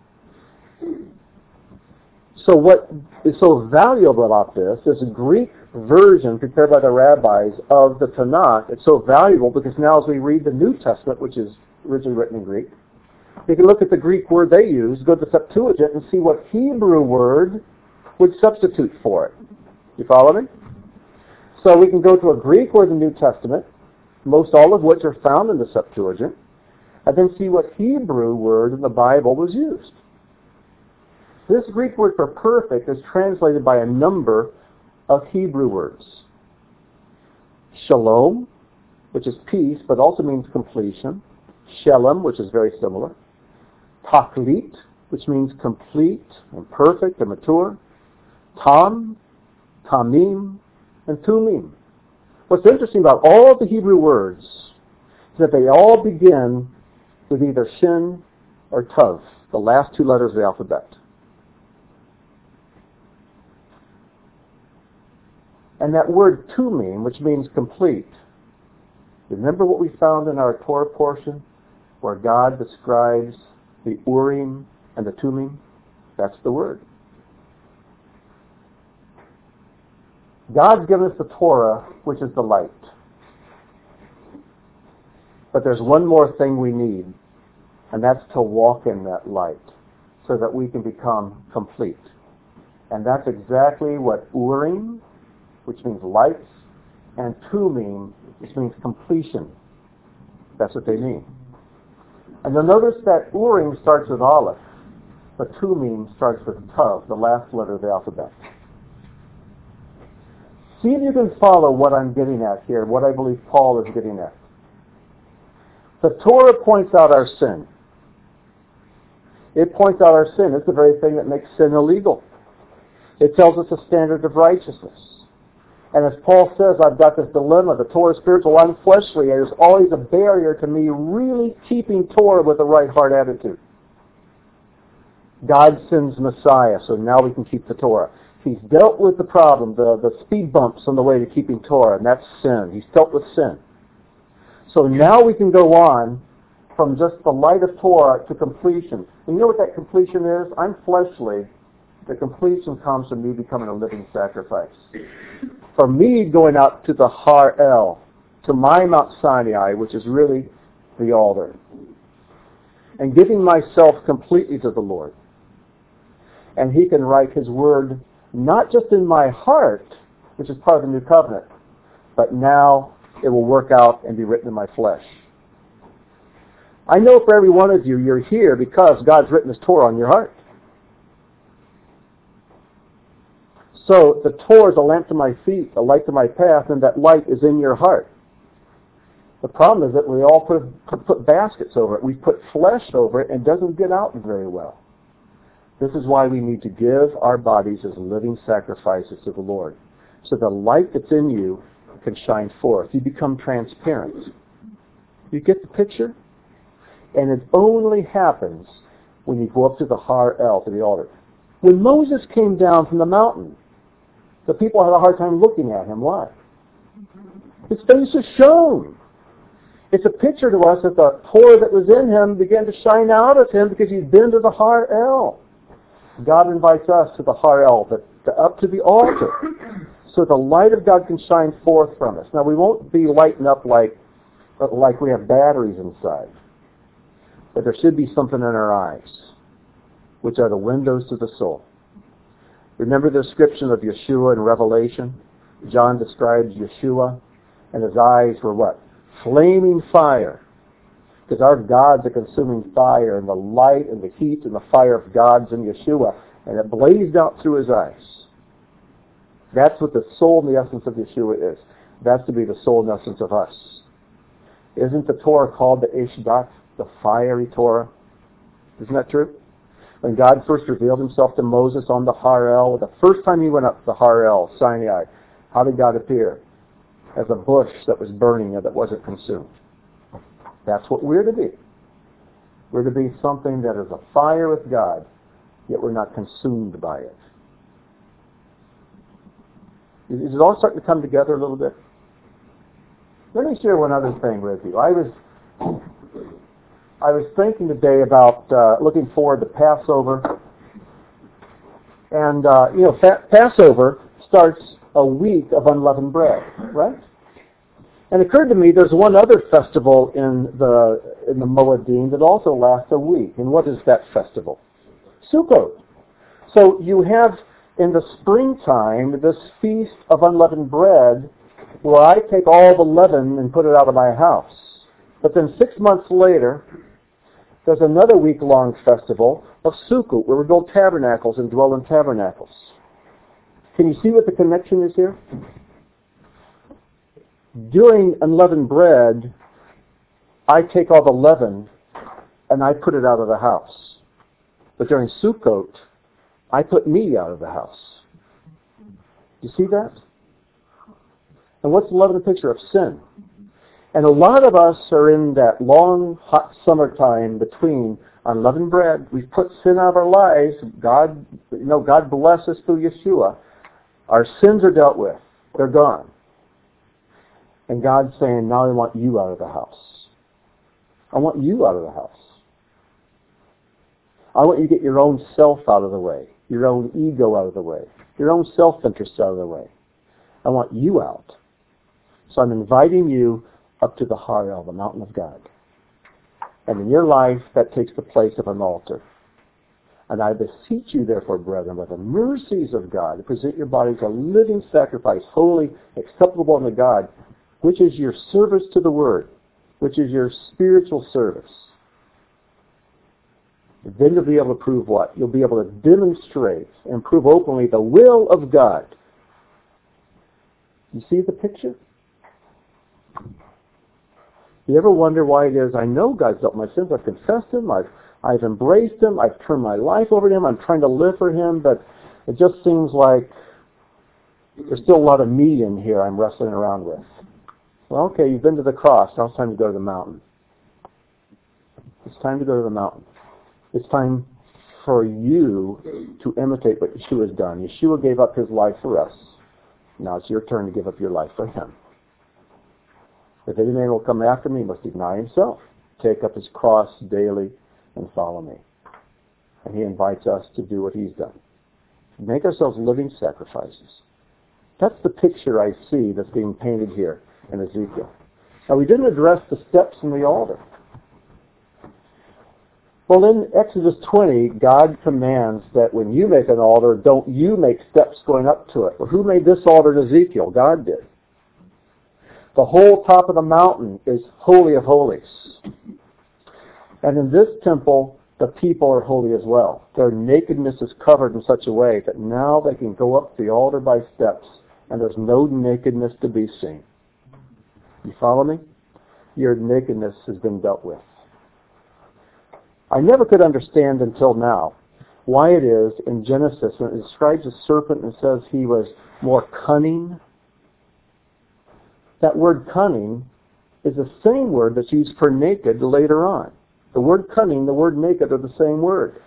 So what is so valuable about this is Greek version prepared by the rabbis of the Tanakh. It's so valuable because now as we read the New Testament, which is originally written in Greek, we can look at the Greek word they use, go to the Septuagint, and see what Hebrew word would substitute for it. You follow me? So we can go to a Greek word in the New Testament, most all of which are found in the Septuagint, and then see what Hebrew word in the Bible was used. This Greek word for perfect is translated by a number of Hebrew words. Shalom, which is peace, but also means completion. Shalom, which is very similar. Taklit, which means complete and perfect and mature. Tam, Tamim, and Tumim. What's interesting about all of the Hebrew words is that they all begin with either Shin or Tav, the last two letters of the alphabet. And that word Tumim, which means complete, remember what we found in our Torah portion where God describes the Urim and the Tumim? That's the word. God's given us the Torah, which is the light. But there's one more thing we need, and that's to walk in that light so that we can become complete. And that's exactly what Urim, which means lights, and Tumim, which means completion. That's what they mean. And you'll notice that Urim starts with Aleph, but Tumim starts with Tav, the last letter of the alphabet. See if you can follow what I'm getting at here, what I believe Paul is getting at. The Torah points out our sin. It points out our sin. It's the very thing that makes sin illegal. It tells us a standard of righteousness. And as Paul says, I've got this dilemma. The Torah is spiritual, I'm fleshly. And there's always a barrier to me really keeping Torah with the right heart attitude. God sends Messiah, so now we can keep the Torah. He's dealt with the problem, the speed bumps on the way to keeping Torah, and that's sin. He's dealt with sin. So now we can go on from just the light of Torah to completion. And you know what that completion is? I'm fleshly. The completion comes from me becoming a living sacrifice. For me going out to the Har El, to my Mount Sinai, which is really the altar, and giving myself completely to the Lord. And He can write His Word not just in my heart, which is part of the new covenant, but now it will work out and be written in my flesh. I know for every one of you, you're here because God's written His Torah on your heart. So the Torah is a lamp to my feet, a light to my path, and that light is in your heart. The problem is that we all put baskets over it. We put flesh over it and it doesn't get out very well. This is why we need to give our bodies as living sacrifices to the Lord. So the light that's in you can shine forth. You become transparent. You get the picture? And it only happens when you go up to the Har El, to the altar. When Moses came down from the mountain, the people had a hard time looking at him. Why? His face is shone. It's a picture to us that the Torah that was in him began to shine out of him because he's been to the Har El. God invites us to the Har El, up to the altar, so the light of God can shine forth from us. Now, we won't be lighting up like we have batteries inside, but there should be something in our eyes, which are the windows to the soul. Remember the description of Yeshua in Revelation? John describes Yeshua, and his eyes were what? Flaming fire. Because our God's a consuming fire, and the light and the heat and the fire of God's in Yeshua, and it blazed out through his eyes. That's what the soul and the essence of Yeshua is. That's to be the soul and essence of us. Isn't the Torah called the Ishdat, the fiery Torah? Isn't that true? When God first revealed Himself to Moses on the Har El, the first time he went up to the Har El, Sinai, how did God appear? As a bush that was burning and that wasn't consumed. That's what we're to be. We're to be something that is a fire with God, yet we're not consumed by it. Is it all starting to come together a little bit? Let me share one other thing with you. I was thinking today about looking forward to Passover. And, Passover starts a week of unleavened bread, right? And it occurred to me there's one other festival in the Moedim that also lasts a week. And what is that festival? Sukkot. So you have in the springtime this feast of unleavened bread where I take all the leaven and put it out of my house. But then 6 months later, there's another week-long festival of Sukkot where we build tabernacles and dwell in tabernacles. Can you see what the connection is here? During unleavened bread, I take all the leaven and I put it out of the house. But during Sukkot, I put me out of the house. You see that? And what's the leaven a picture of? Sin. And a lot of us are in that long, hot summertime between unleavened bread. We've put sin out of our lives. God bless us through Yeshua. Our sins are dealt with. They're gone. And God's saying, now I want you out of the house. I want you out of the house. I want you to get your own self out of the way, your own ego out of the way, your own self-interest out of the way. I want you out. So I'm inviting you up to the Harel, the mountain of God. And in your life, that takes the place of an altar. And I beseech you, therefore, brethren, by the mercies of God, to present your bodies a living sacrifice, holy, acceptable unto God, which is your service to the Word, which is your spiritual service. Then you'll be able to prove what? You'll be able to demonstrate and prove openly the will of God. You see the picture? You ever wonder why it is, I know God's dealt my sins, I've confessed Him, I've embraced Him, I've turned my life over to Him, I'm trying to live for Him, but it just seems like there's still a lot of me in here I'm wrestling around with. Well, okay, you've been to the cross, now it's time to go to the mountain. It's time to go to the mountain. It's time for you to imitate what Yeshua has done. Yeshua gave up His life for us. Now it's your turn to give up your life for Him. If any man will come after me, he must deny himself, take up his cross daily, and follow me. And He invites us to do what He's done. Make ourselves living sacrifices. That's the picture I see that's being painted here in Ezekiel. Now, we didn't address the steps in the altar. Well, in Exodus 20, God commands that when you make an altar, don't you make steps going up to it. Well, who made this altar in Ezekiel? God did. The whole top of the mountain is Holy of Holies. And in this temple, the people are holy as well. Their nakedness is covered in such a way that now they can go up the altar by steps, and there's no nakedness to be seen. You follow me? Your nakedness has been dealt with. I never could understand until now why it is in Genesis when it describes a serpent and says he was more cunning. That word cunning is the same word that's used for naked later on. The word cunning, the word naked are the same word.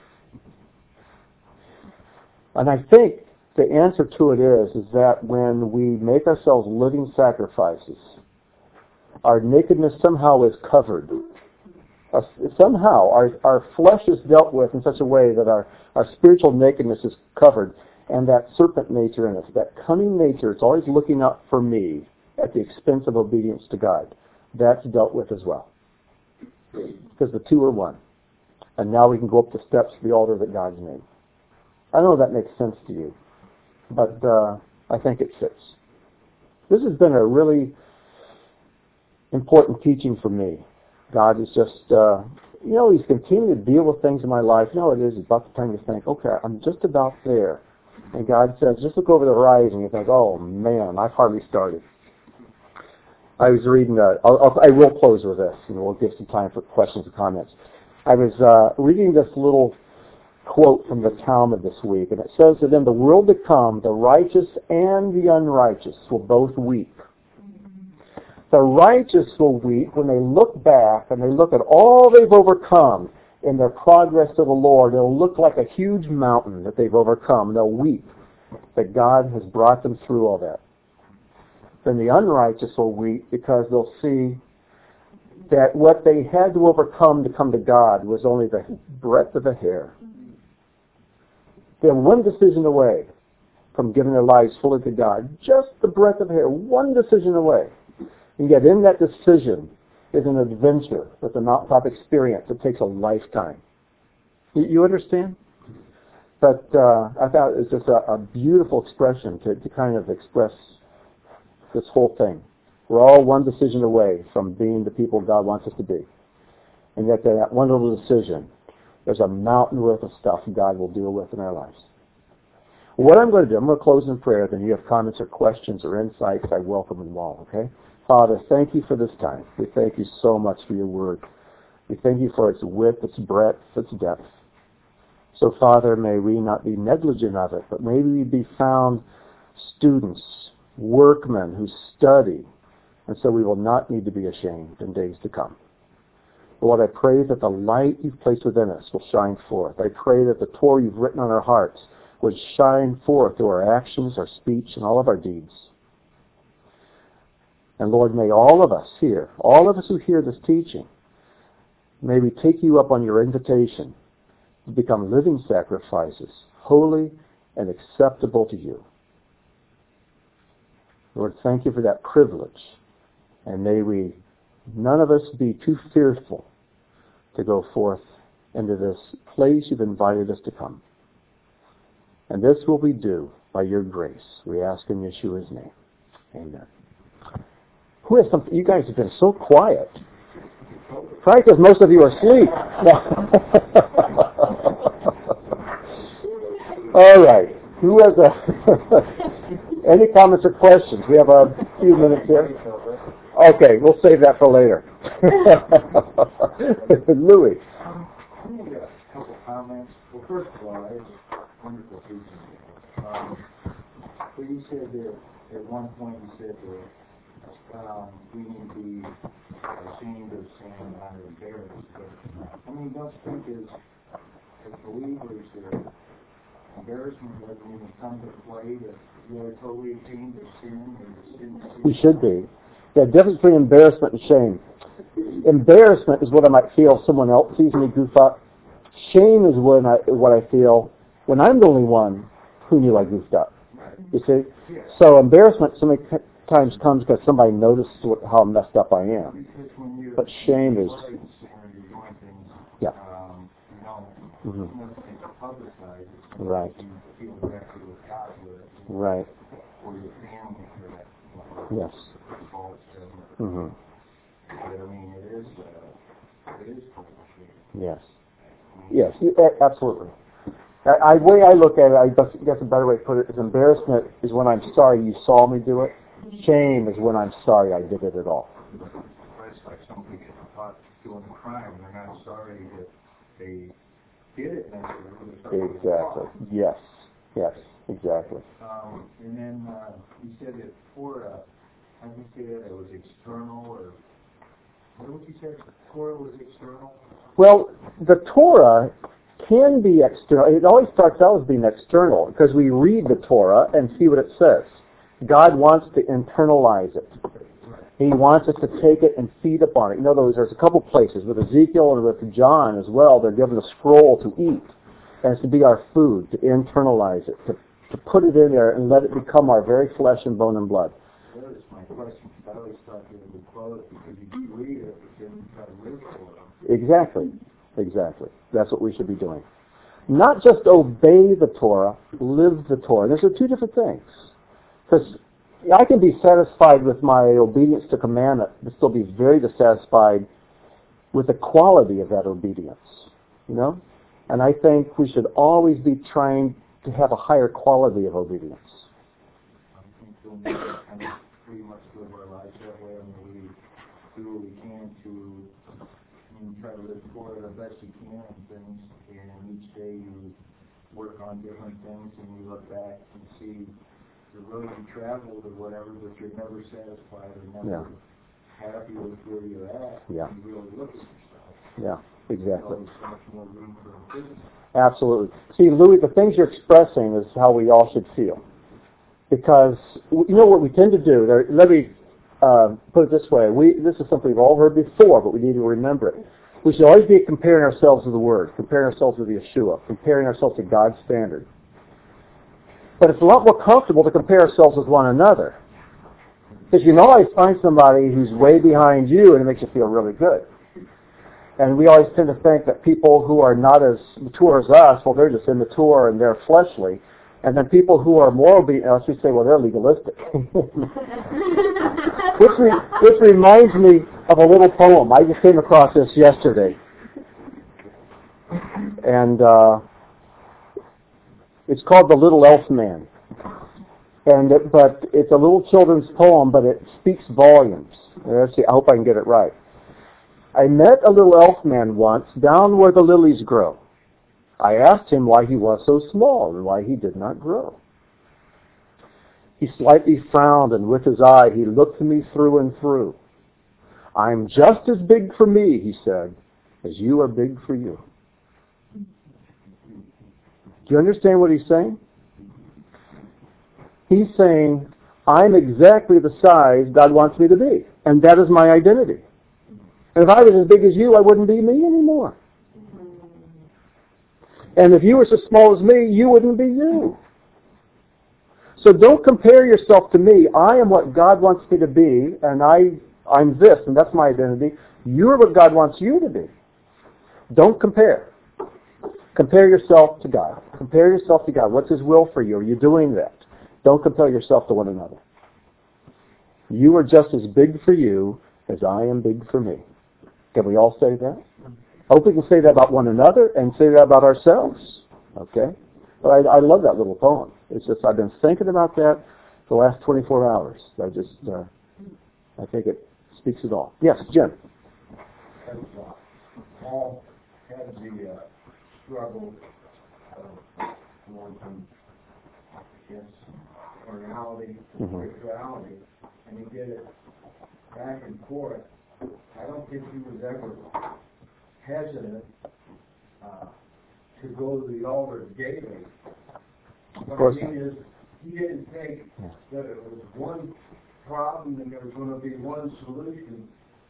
And I think the answer to it is that when we make ourselves living sacrifices, our nakedness somehow is covered. Somehow our flesh is dealt with in such a way that our spiritual nakedness is covered, and that serpent nature in us, that cunning nature, it's always looking out for me at the expense of obedience to God. That's dealt with as well. Because the two are one. And now we can go up the steps to the altar that God's made. I don't know if that makes sense to you, but I think it fits. This has been a really important teaching for me. God is just, He's continuing to deal with things in my life. It is about the time you think, okay, I'm just about there. And God says, just look over the horizon. You think, oh man, I've hardly started. I was reading, I will close with this, and we'll give some time for questions and comments. I was reading this little quote from the Talmud this week, and it says that in the world to come, the righteous and the unrighteous will both weep. The righteous will weep when they look back and they look at all they've overcome in their progress to the Lord. It'll look like a huge mountain that they've overcome. They'll weep that God has brought them through all that. Then the unrighteous will weep because they'll see that what they had to overcome to come to God was only the breadth of a hair. They're one decision away. from giving their lives fully to God. Just the breath of hair, one decision away. And yet in that decision is an adventure with a mountaintop experience that takes a lifetime. You understand? But I thought it was just a beautiful expression to kind of express this whole thing. We're all one decision away from being the people God wants us to be. And yet that one little decision, there's a mountain worth of stuff God will deal with in our lives. What I'm going to do, I'm going to close in prayer. Then you have comments or questions or insights, I welcome them all, okay? Father, thank you for this time. We thank you so much for your word. We thank you for its width, its breadth, its depth. So, Father, may we not be negligent of it, but may we be found students, workmen who study, and so we will not need to be ashamed in days to come. Lord, I pray that the light you've placed within us will shine forth. I pray that the Torah you've written on our hearts would shine forth through our actions, our speech, and all of our deeds. And Lord, may all of us here, all of us who hear this teaching, may we take you up on your invitation to become living sacrifices, holy and acceptable to you. Lord, thank you for that privilege. And may we, none of us, be too fearful to go forth into this place you've invited us to come. And this will we do by your grace. We ask in Yeshua's name. Amen. Who has something? You guys have been so quiet. Probably because most of you are asleep. All right. Who has any comments or questions? We have a few minutes here. Okay, we'll save that for later. Louis. I need a couple comments. Well, first of all, it was a wonderful teaching. But you said that at one point you said that we need to be ashamed of sin and not embarrassed. But, I mean, don't you think as believers that embarrassment doesn't even come to play, that you are totally ashamed of sin and sin? We should be. The difference between embarrassment and shame. Embarrassment is what I might feel if someone else sees me goof up. Shame is what I feel when I'm the only one who knew I goofed up. You see? So embarrassment so many times comes because somebody noticed how messed up I am. But shame is... Yeah. Right. Right. Yes. Mm-hmm. Yes. Yes, absolutely. The way I look at it, I guess a better way to put it is embarrassment is when I'm sorry you saw me do it. Shame is when I'm sorry I did it at all. It's like somebody gets caught doing a crime and they're not sorry that they did it necessarily. Exactly. Yes. Yes. Exactly. And then you said that Torah, how did you say that? It was external, or what would you say? Torah was external? Well, the Torah can be external. It always starts out as being external because we read the Torah and see what it says. God wants to internalize it. He wants us to take it and feed upon it. In other words, there's a couple places with Ezekiel and with John as well. They're given a scroll to eat, and it's to be our food, to internalize it, to put it in there and let it become our very flesh and bone and blood. That is my question. I always thought that it would quote it because you read it, but then you try to live for it. Exactly. Exactly. That's what we should be doing. Not just obey the Torah, live the Torah. Those are two different things. Because I can be satisfied with my obedience to commandment, but still be very dissatisfied with the quality of that obedience. You know? And I think we should always be trying to have a higher quality of obedience. I think we'll kind of pretty much live our lives that way. I mean, we do what we can to try to live for it the best you can and things. And each day you work on different things and you look back and see the road you traveled or whatever, but you're never satisfied or never happy with where you're at. Yeah. You really look at yourself. Yeah, exactly. There's so much more room for improvement. Absolutely. See, Louis, the things you're expressing is how we all should feel. Because, you know what we tend to do? Let me put it this way. This is something we've all heard before, but we need to remember it. We should always be comparing ourselves to the Word, comparing ourselves to Yeshua, comparing ourselves to God's standard. But it's a lot more comfortable to compare ourselves with one another. Because you can always find somebody who's way behind you and it makes you feel really good. And we always tend to think that people who are not as mature as us, well, they're just immature and they're fleshly. And then people who are more obedient, we say, well, they're legalistic. which reminds me of a little poem. I just came across this yesterday. And it's called The Little Elf Man. But it's a little children's poem, but it speaks volumes. Let's see, I hope I can get it right. I met a little elf man once down where the lilies grow. I asked him why he was so small and why he did not grow. He slightly frowned, and with his eye he looked me through and through. I'm just as big for me, he said, as you are big for you. Do you understand what he's saying? He's saying, I'm exactly the size God wants me to be, and that is my identity. And if I was as big as you, I wouldn't be me anymore. And if you were so small as me, you wouldn't be you. So don't compare yourself to me. I am what God wants me to be, and I'm this, and that's my identity. You're what God wants you to be. Don't compare. Compare yourself to God. Compare yourself to God. What's His will for you? Are you doing that? Don't compare yourself to one another. You are just as big for you as I am big for me. Can we all say that? I hope we can say that about one another and say that about ourselves. Okay? But I love that little poem. It's just I've been thinking about that for the last 24 hours. I think it speaks it all. Yes, Jim. Paul had the struggle of wanting, carnality, spirituality, and he did it back and forth. I don't think he was ever hesitant to go to the altar daily. What I mean is, he didn't think that it was one problem and there was going to be one solution.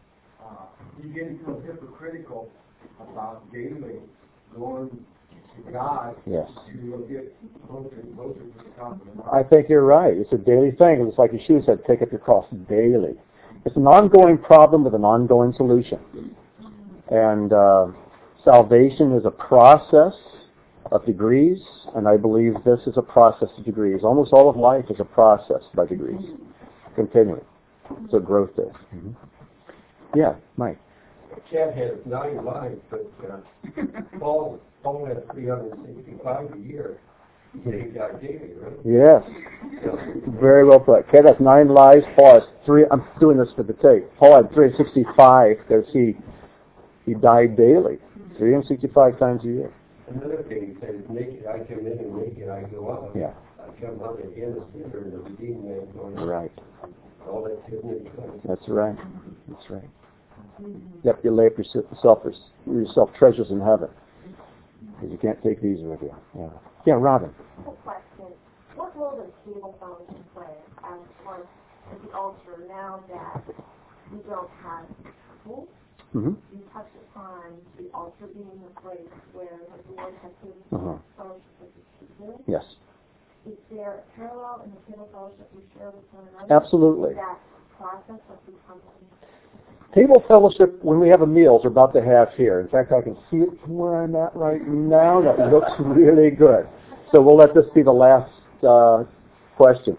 He didn't feel hypocritical about daily going to God to get closer and closer to the top of the mountain. I think you're right. It's a daily thing. It's like Yeshua said, take up your cross daily. It's an ongoing problem with an ongoing solution. And salvation is a process of degrees, and I believe this is a process of degrees. Almost all of life is a process by degrees, continuing. So growth is. Mm-hmm. Yeah, Mike. Chad has 9 lives, but Paul had 365 a year. He got daily, right? Yes. Very well put. Chad has 9 lives. Paul has 3. I'm doing this for the tape. Paul had 365 because he died daily, 365 times a year. Another thing he said is, naked I come in and naked I go out. Yeah. I come out again as sinner and the redeemed man going out. Right. All that's hidden in Christ. That's right. That's right. Yep, you lay up yourself treasures in heaven. Because you can't take these with you. Yeah. Yeah, Robin. Quick question. What role does table fellowship play as one at the altar now that we don't have people? Mm-hmm. You touched upon the altar being a place where the Lord has table fellowship with His people. Yes. Is there a parallel in the table fellowship we share with one another? Absolutely. That process of becoming. Table fellowship, when we have a meal, we're about to have here. In fact, I can see it from where I'm at right now. That looks really good. So we'll let this be the last question.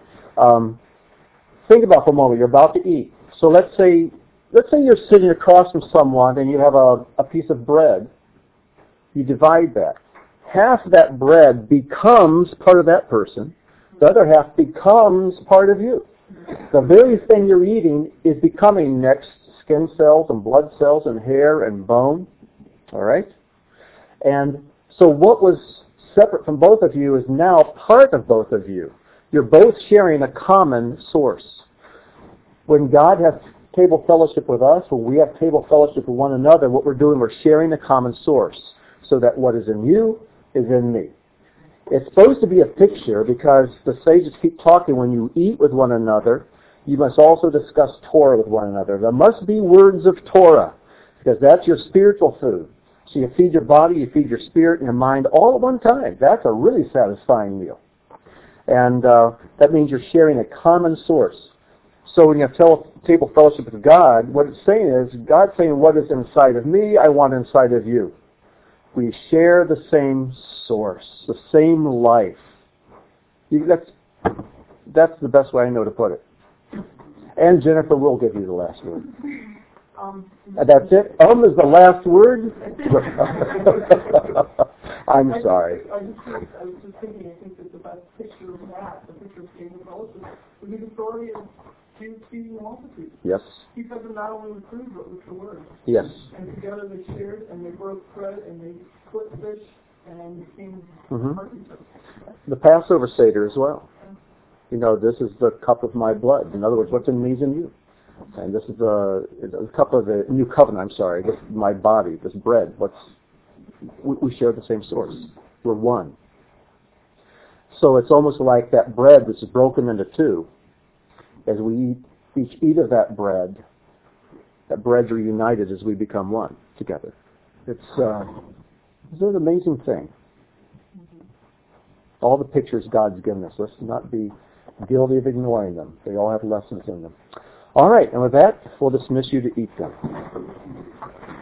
Think about for a moment. You're about to eat. So let's say you're sitting across from someone and you have a piece of bread. You divide that. Half that bread becomes part of that person. The other half becomes part of you. The very thing you're eating is becoming next skin cells and blood cells and hair and bone. All right? And so what was separate from both of you is now part of both of you. You're both sharing a common source. When God has table fellowship with us, when we have table fellowship with one another, what we're doing, we're sharing a common source so that what is in you is in me. It's supposed to be a picture because the sages keep talking when you eat with one another, you must also discuss Torah with one another. There must be words of Torah because that's your spiritual food. So you feed your body, you feed your spirit and your mind all at one time. That's a really satisfying meal. And that means you're sharing a common source. So when you have table fellowship with God, what it's saying is, God's saying, what is inside of me, I want inside of you. We share the same source, the same life. That's the best way I know to put it. And Jennifer will give you the last word. That's it? Is the last word? I'm sorry. I was just thinking, I think that the best picture of that, the picture of table fellowship, would be the story of Jesus feeding the multitude. Yes. He fed them not only with food, but with the word. Yes. And together they shared, and they broke bread, and they split fish, and became partners. The Passover Seder as well. You know, this is the cup of my blood. In other words, what's in me is in you. And this is the cup of the new covenant, I'm sorry. This is my body, this bread. We share the same source. We're one. So it's almost like that bread that's broken into two. As we each eat of that breads are united as we become one together. It's an amazing thing. All the pictures God's given us. Let's not be guilty of ignoring them. They all have lessons in them. All right, and with that, we'll dismiss you to eat them.